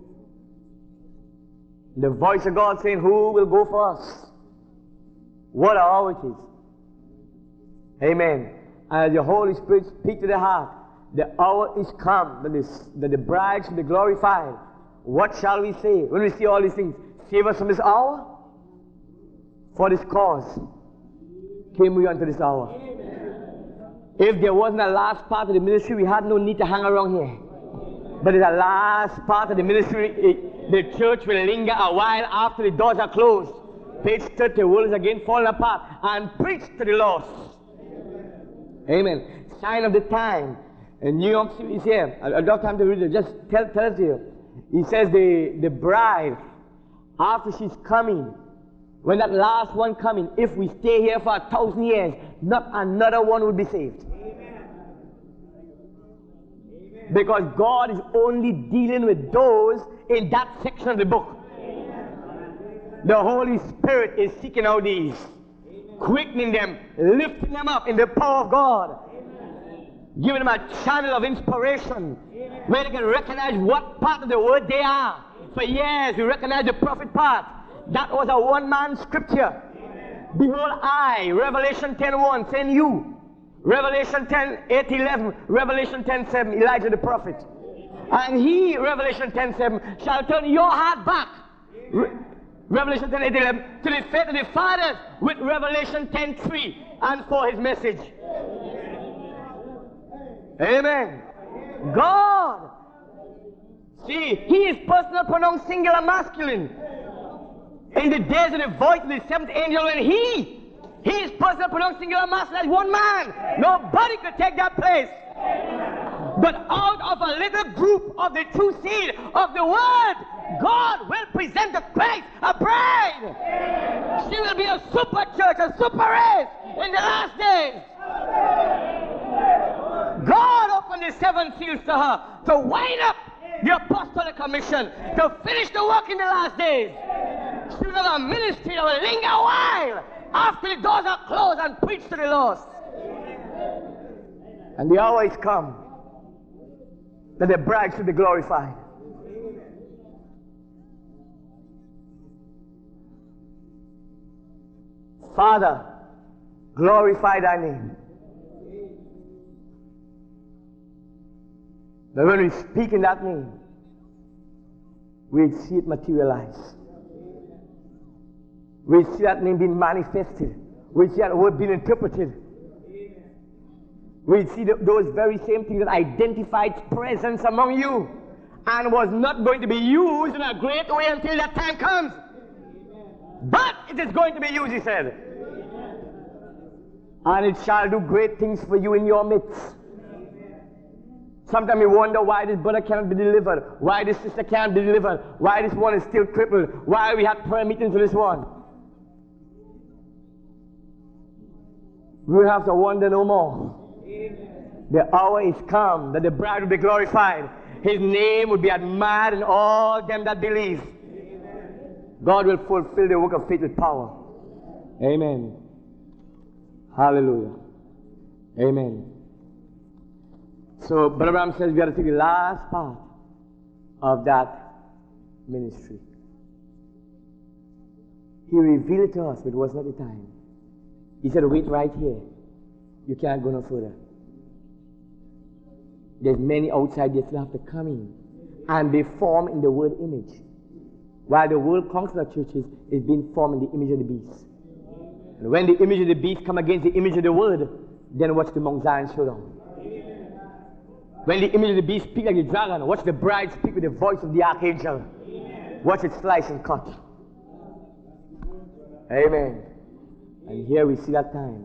The voice of God saying, who will go for us? What an hour it is. Amen. And as the Holy Spirit speaks to the heart, the hour is come that the bride should be glorified. What shall we say when we see all these things? Save us from this hour. For this cause came we unto this hour. Amen. If there wasn't a last part of the ministry, we had no need to hang around here. Amen. But in the last part of the ministry, the church will linger a while after the doors are closed. Page 30, the world is again falling apart, and preach to the lost. Amen. Amen. Sign of the time. In New York City is here. I don't have time to read it. Just tell it to you. He says the bride, after she's coming, when that last one coming, if we stay here for 1,000 years, not another one will be saved. Because God is only dealing with those in that section of the book. The Holy Spirit is seeking out these, quickening them, lifting them up in the power of God, giving them a channel of inspiration where they can recognize what part of the word they are. For years we recognized the prophet part. That was a one-man scripture. Behold, I, Revelation 10:1, send you. Revelation 10:8-11, Revelation 10:7, Elijah the prophet. And he, Revelation 10:7, shall turn your heart back. Revelation 10:8-11, to the faith of the fathers, with Revelation 10:3, and for his message. Amen. God. See, he is personal pronoun singular masculine. In the days of the voice of the seventh angel, when he is personal pronoun singular masculine as one man. Nobody could take that place. But out of a little group of the true seed of the word, God will present a Christ, a bride. She will be a super church, a super race in the last days. God opened the seven seals to her to wind up the apostolic commission, to finish the work in the last days. She will have a ministry that will linger a while after the doors are closed and preach to the lost. And the hour is come that the bride should be glorified. Father, glorify thy name. That when we speak in that name, we'll see it materialize. We'll see that name being manifested. We'll see that word being interpreted. We'll see those very same things that identified its presence among you and was not going to be used in a great way until that time comes. But it is going to be used, he said. And it shall do great things for you in your midst. Sometimes we wonder why this brother cannot be delivered, why this sister can't be delivered, why this one is still crippled, why we had prayer meetings for this one. We will have to wonder no more. The hour is come that the bride will be glorified. His name will be admired in all them that believe. God will fulfill the work of faith with power. Amen. Hallelujah. Amen. So Brother Branham says we got to take the last part of that ministry. He revealed it to us, but it was not the time. He said, wait right here. You can't go no further. There's many outside that still have to come in and be formed in the word image. While the world council of churches is being formed in the image of the beast. And when the image of the beast come against the image of the word, then watch the Mount Zion showdown. When the image of the beast speak like the dragon, watch the bride speak with the voice of the archangel. Watch it slice and cut. Amen. And here we see that time.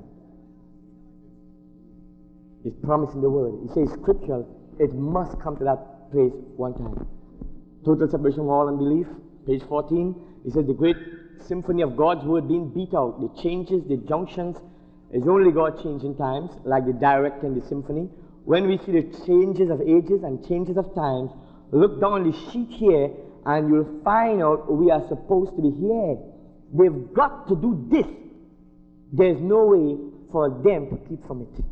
It's promised in the word. It says scriptural, it must come to that place one time. Total separation from all unbelief. Page 14. It says the great symphony of God's word being beat out. The changes, the junctions, is only God changing times, like the director in the symphony. When we see the changes of ages and changes of times, look down on the sheet here and you'll find out we are supposed to be here. They've got to do this. There's no way for them to keep from it.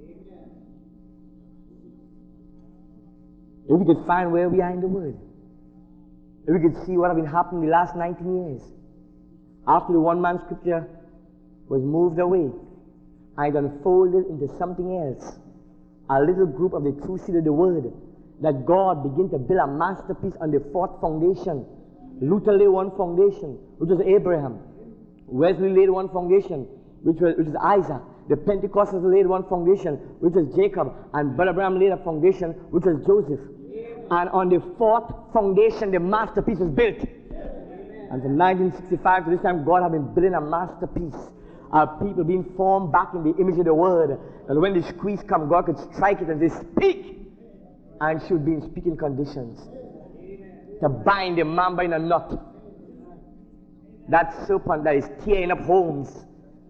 If we could find where we are in the Word, if we could see what has been happening the last 19 years, after the one-man scripture was moved away, and unfolded into something else, a little group of the true seed of the Word, that God began to build a masterpiece on the fourth foundation. Luther laid one foundation, which was Abraham. Wesley laid one foundation, which was Isaac. The Pentecostals laid one foundation, which was Jacob. And Brother Branham laid a foundation, which was Joseph. And on the fourth foundation, the masterpiece was built. And from 1965 to this time, God has been building a masterpiece. Of people being formed back in the image of the Word. And when the squeeze comes, God could strike it and say, speak. And should be in speaking conditions. To bind the mamba in a knot. That serpent that is tearing up homes,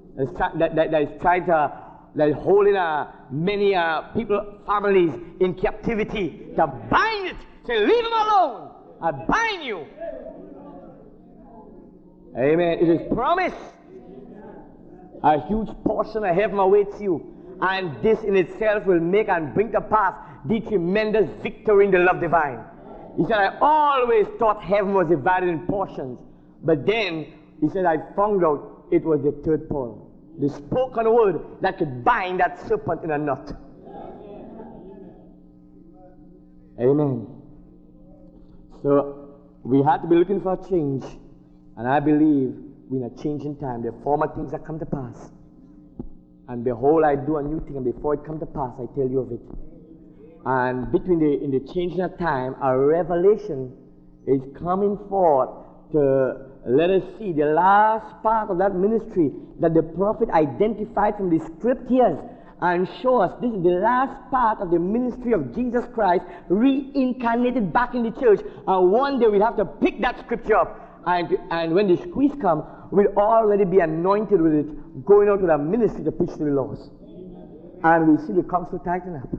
that is holding many people, families in captivity, to bind it. Say, leave him alone. I bind you. Amen. It is promised. A huge portion of heaven awaits you. And this in itself will make and bring to pass the tremendous victory in the love divine. He said, I always thought heaven was divided in portions. But then, he said, I found out it was the third portion. The spoken word that could bind that serpent in a knot. Amen. So, we had to be looking for a change. And I believe we're in a changing time. The former things that come to pass. And behold, I do a new thing, and before it come to pass, I tell you of it. And in the changing of time, a revelation is coming forth to let us see the last part of that ministry that the prophet identified from the scriptures and show us this is the last part of the ministry of Jesus Christ reincarnated back in the church. And one day we'll have to pick that scripture up. And when the squeeze comes, we'll already be anointed with it, going out to the ministry to preach to the lost. And we see the council tighten up.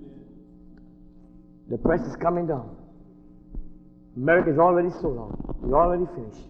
The press is coming down. America is already so long. We're already finished.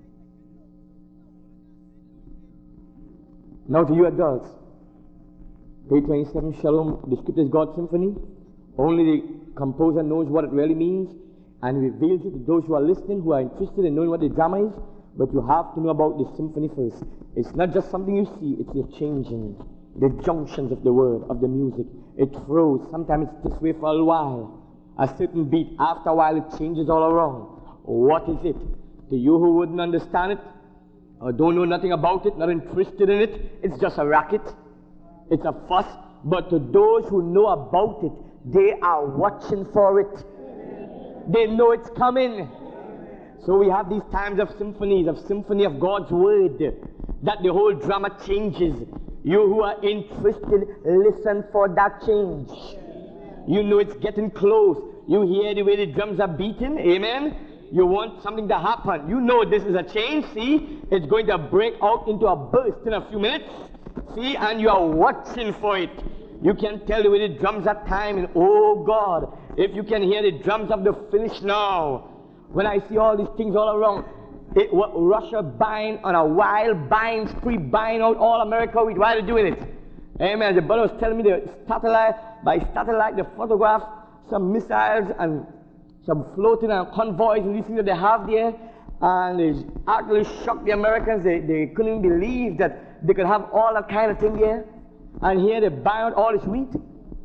Now to you adults. Page 27, Shalom. The scripture is God's symphony. Only the composer knows what it really means and reveals it to those who are listening, who are interested in knowing what the drama is. But you have to know about the symphony first. It's not just something you see, it's the changing, the junctions of the word, of the music. It throws. Sometimes it's this way for a little while. A certain beat. After a while, it changes all around. What is it? To you who wouldn't understand it, or don't know nothing about it, not interested in it, it's just a racket. It's a fuss. But to those who know about it, they are watching for it. They know it's coming. So we have these times of symphonies, of symphony of God's word, that the whole drama changes. You who are interested, listen for that change. You know it's getting close. You hear the way the drums are beating. Amen. You want something to happen. You know this is a change. See, it's going to break out into a burst in a few minutes. See, and you are watching for it. You can tell the way the drums are timing. Oh God, if you can hear the drums of the finish now. When I see all these things all around, Russia buying on a wild buying spree, buying out all America, why are they doing it? Amen. The brother was telling me by satellite, they photograph some missiles and some floating and convoys and these things that they have there. And it actually shocked the Americans. They couldn't believe that they could have all that kind of thing here. And here they buy out all this wheat.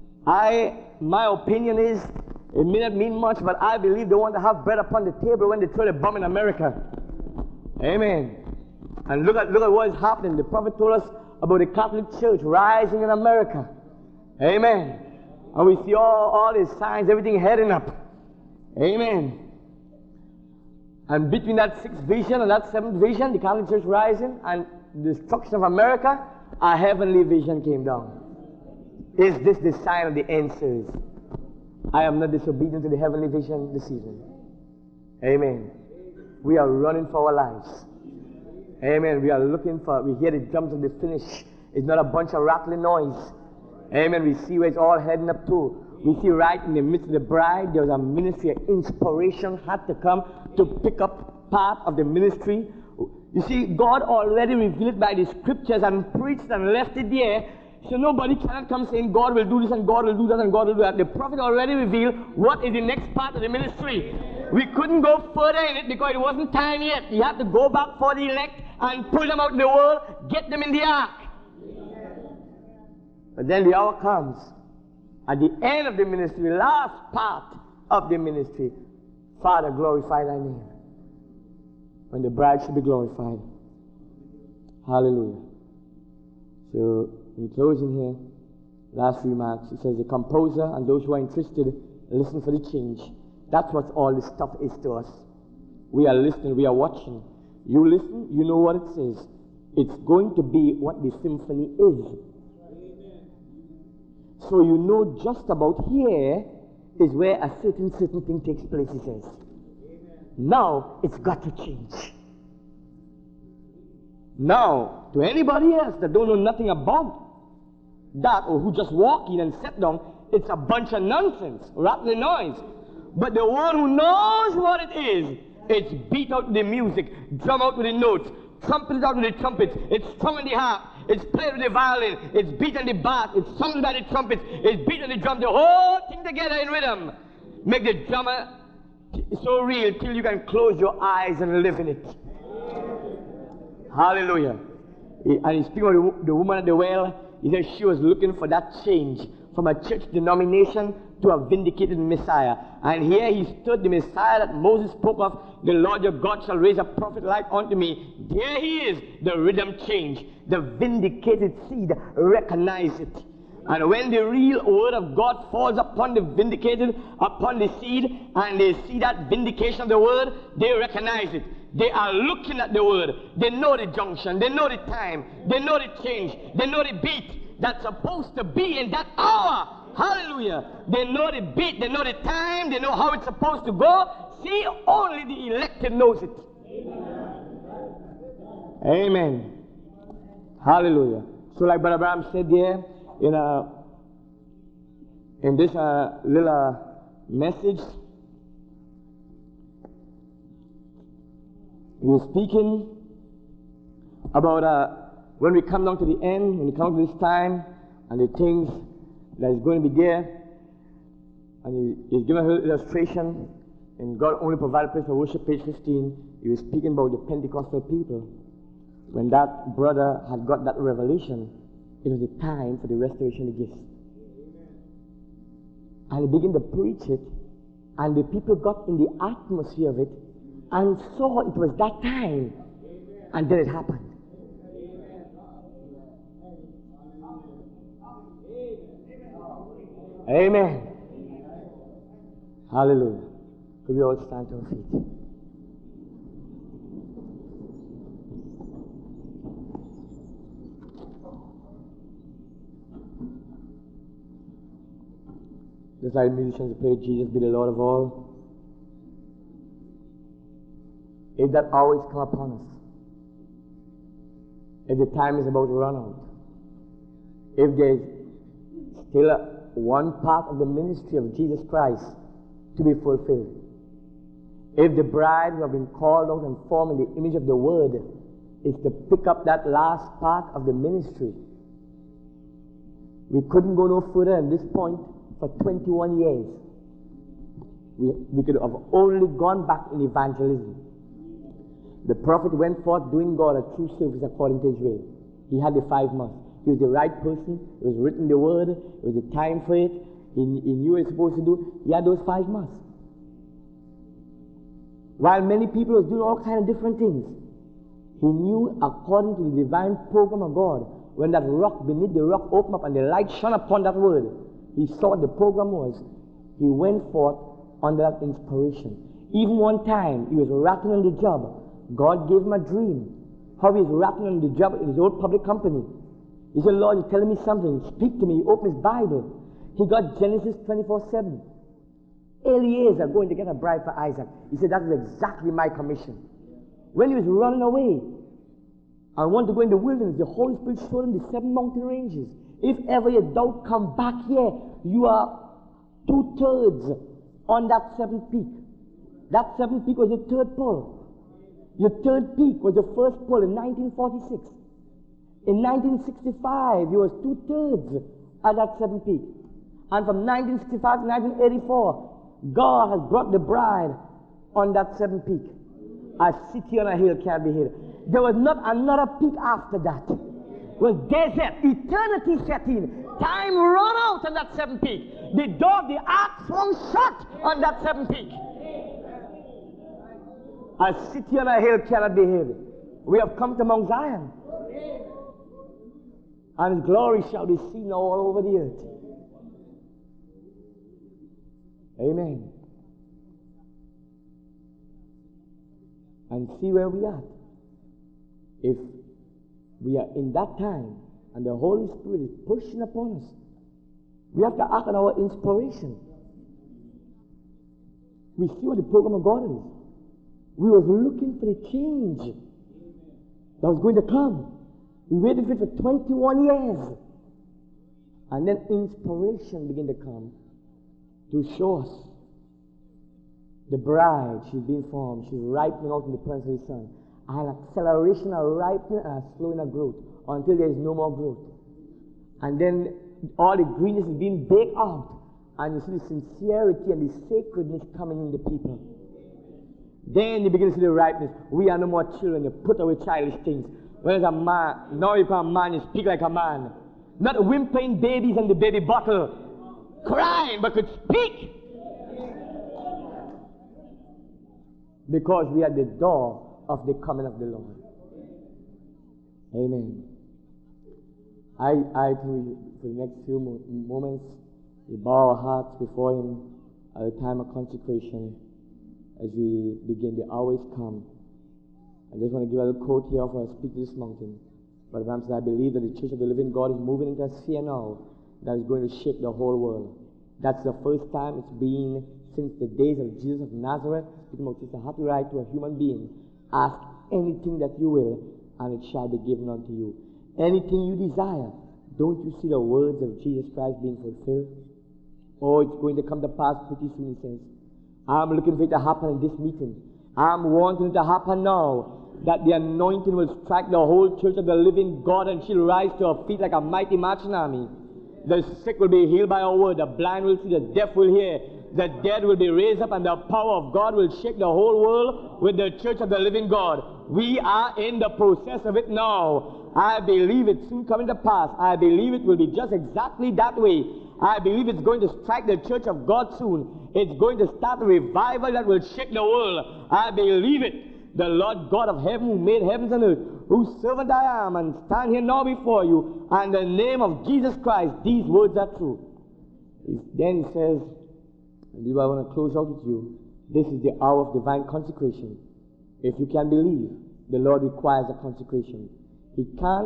My opinion is, it may not mean much, but I believe they want to have bread upon the table when they throw the bomb in America. Amen. And look at what is happening. The prophet told us about the Catholic Church rising in America. Amen. And we see all these signs, everything heading up. Amen. And between that sixth vision and that seventh vision, the Catholic Church rising and the destruction of America, a heavenly vision came down. Is this the sign of the end, sirs? I am not disobedient to the heavenly vision this evening. Amen. We are running for our lives. Amen. We are we hear the drums of the finish. It's not a bunch of rattling noise. Amen. We see where it's all heading up to. We see right in the midst of the bride, there was a ministry of inspiration had to come to pick up part of the ministry. You see, God already revealed by the scriptures and preached and left it there. So nobody cannot come saying God will do this and God will do that and God will do that. The prophet already revealed what is the next part of the ministry. We couldn't go further in it because it wasn't time yet. You had to go back for the elect and pull them out in the world, get them in the ark. But then the hour comes. At the end of the ministry, the last part of the ministry, Father, glorify thy name. When the bride should be glorified. Hallelujah. So, in closing here, last remarks, it says the composer and those who are interested, listen for the change. That's what all this stuff is to us. We are listening, we are watching. You listen, you know what it says. It's going to be what the symphony is. So you know just about here is where a certain thing takes place, he says. Now, it's got to change. Now, to anybody else that don't know nothing about that, or who just walk in and sit down, it's a bunch of nonsense, rattling noise. But the one who knows what it is, it's beat out with the music, drum out with the notes, trumpet it out with the trumpets, it's strung on the harp, it's played with the violin, it's beat on the bass, it's sung by the trumpets, it's beat on the drum, the whole thing together in rhythm. Make the drummer so real till you can close your eyes and live in it. Hallelujah. And he's speaking of the woman at the well. He said she was looking for that change from a church denomination to a vindicated Messiah. And here he stood, the Messiah that Moses spoke of, the Lord your God shall raise a prophet like unto me. There he is, the rhythm change. The vindicated seed, recognize it. And when the real word of God falls upon the vindicated, upon the seed, and they see that vindication of the word, they recognize it. They are looking at the word. They know the junction. They know the time. They know the change. They know the beat that's supposed to be in that hour. Hallelujah. They know the beat. They know the time. They know how it's supposed to go. See, only the elected knows it. Amen. Hallelujah. So like Brother Abraham said there, in this little message, he was speaking about when we come down to the end, when we come to this time, and the things that is going to be there. And he's given a illustration, and God only provided place for worship, page 15. He was speaking about the Pentecostal people. When that brother had got that revelation, it was the time for the restoration of the gifts. And he began to preach it, and the people got in the atmosphere of it, and saw it was that time, and then it happened. Amen. Hallelujah. Could we all stand to our feet? Just like musicians play, Jesus be the Lord of all. If that always come upon us, if the time is about to run out, if there's still one part of the ministry of Jesus Christ to be fulfilled, if the bride who have been called out and formed in the image of the Word is to pick up that last part of the ministry, we couldn't go no further at this point for 21 years. We could have only gone back in evangelism. The prophet went forth doing God a true service according to his will. He had the 5 months. He was the right person. It was written the word. It was the time for it. He knew what he was supposed to do. He had those 5 months. While many people was doing all kinds of different things, he knew according to the divine program of God, when that rock, beneath the rock opened up and the light shone upon that word, he saw what the program was. He went forth under that inspiration. Even one time, he was rattling on the job. God gave him a dream. How he was rattling on the job in his old public company. He said, Lord, you're telling me something. Speak to me. He opened his Bible. He got Genesis 24:7. Eliezer going to get a bride for Isaac. He said, that is exactly my commission. When he was running away and wanted to go in the wilderness, the Holy Spirit showed him the 7 mountain ranges. If ever you doubt, come back here. You are 2/3 on that 7th peak. That 7th peak was your 3rd pull. Your 3rd peak was your 1st pull in 1946. In 1965, you was 2/3 at that 7th peak. And from 1965 to 1984, God has brought the bride on that 7th peak. A city on a hill can't be hid. There was not another peak after that. It was desert, eternity set in. Time run out on that 7th peak. The door of the ark swung shut on that 7th peak. A city on a hill cannot be hid. We have come to Mount Zion, and his glory shall be seen all over the earth. Amen. And see where we are. If we are in that time and the Holy Spirit is pushing upon us, we have to act on our inspiration. We see what the program of God is. We was looking for the change. that was going to come. We waited for it for 21 years. And then inspiration began to come to show us the bride, she's being formed, she's ripening out in the presence of the Son. An acceleration, a ripening, and a slowing of growth until there is no more growth. And then all the greenness is being baked out. And you see the sincerity and the sacredness coming in the people. Then you begin to see the ripeness. We are no more children. You put away childish things. Whereas a man, now you become a man, you speak like a man. Not whimpering babies in the baby bottle, crying, but could speak. Because we are the door of the coming of the Lord. Amen. I think for the next few moments, we bow our hearts before Him at a time of consecration as we begin. The hour is come. I just want to give a little quote here for I speak to this mountain. But Abraham said, I believe that the Church of the Living God is moving into a sphere now that is going to shake the whole world. That's the first time it's been since the days of Jesus of Nazareth. Speaking about this, I have the right to a human being. Ask anything that you will, and it shall be given unto you. Anything you desire. Don't you see the words of Jesus Christ being fulfilled? Oh, it's going to come to pass pretty soon, he says. I'm looking for it to happen in this meeting. I'm wanting it to happen now. That the anointing will strike the whole Church of the Living God, and she'll rise to her feet like a mighty marching army. The sick will be healed by our word. The blind will see. The deaf will hear. The dead will be raised up, and the power of God will shake the whole world with the Church of the Living God. We are in the process of it now. I believe it's soon coming to pass. I believe it will be just exactly that way. I believe it's going to strike the Church of God soon. It's going to start a revival that will shake the world. I believe it. The Lord God of heaven, who made heavens and earth, whose servant I am, and stand here now before you, and in the name of Jesus Christ, these words are true. Then he says, and I want to close out with you, this is the hour of divine consecration. If you can believe, the Lord requires a consecration. He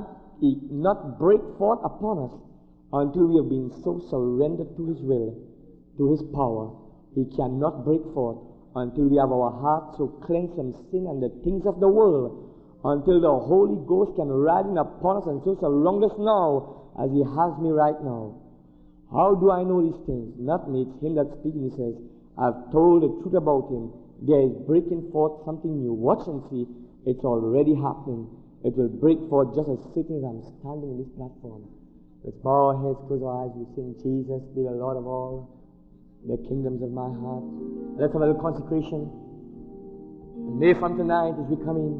not break forth upon us until we have been so surrendered to His will, to His power. He cannot break forth until we have our hearts so cleansed from sin and the things of the world, until the Holy Ghost can ride in upon us and so surround us now as He has me right now. How do I know these things? Not me, it's Him that's speaking. He says, I've told the truth about Him. There is breaking forth something new. Watch and see. It's already happening. It will break forth just as certain as I'm standing in this platform. Let's bow our heads, close our eyes. We sing, Jesus, be the Lord of all the kingdoms of my heart. Let's have a little consecration. And may from tonight as we come in,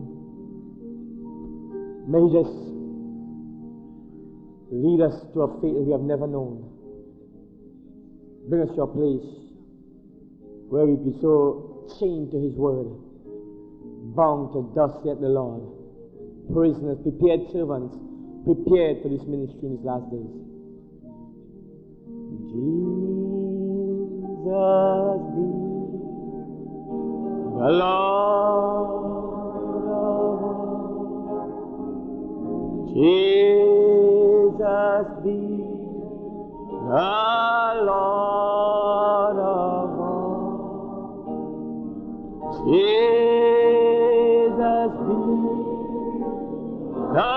may He just lead us to a faith that we have never known. Bring us to a place where we be so chained to His word, bound to dust yet the Lord, prisoners, prepared servants, prepared for this ministry in His last days. Jesus be the Lord of all. Jesus be the Lord of all. Jesus be the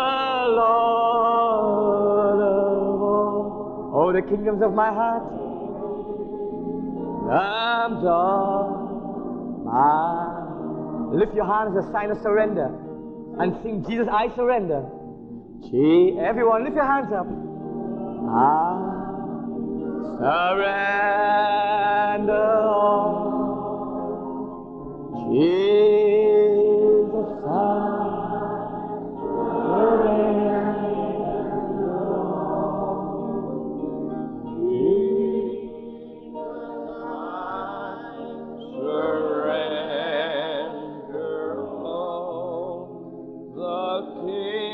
Lord of all. Oh, the kingdoms of my heart, lambs of my. Lift your hands as a sign of surrender and sing, Jesus, I surrender. Everyone, lift your hands up. I surrender all. Jesus, I surrender all. Jesus, I surrender all. The King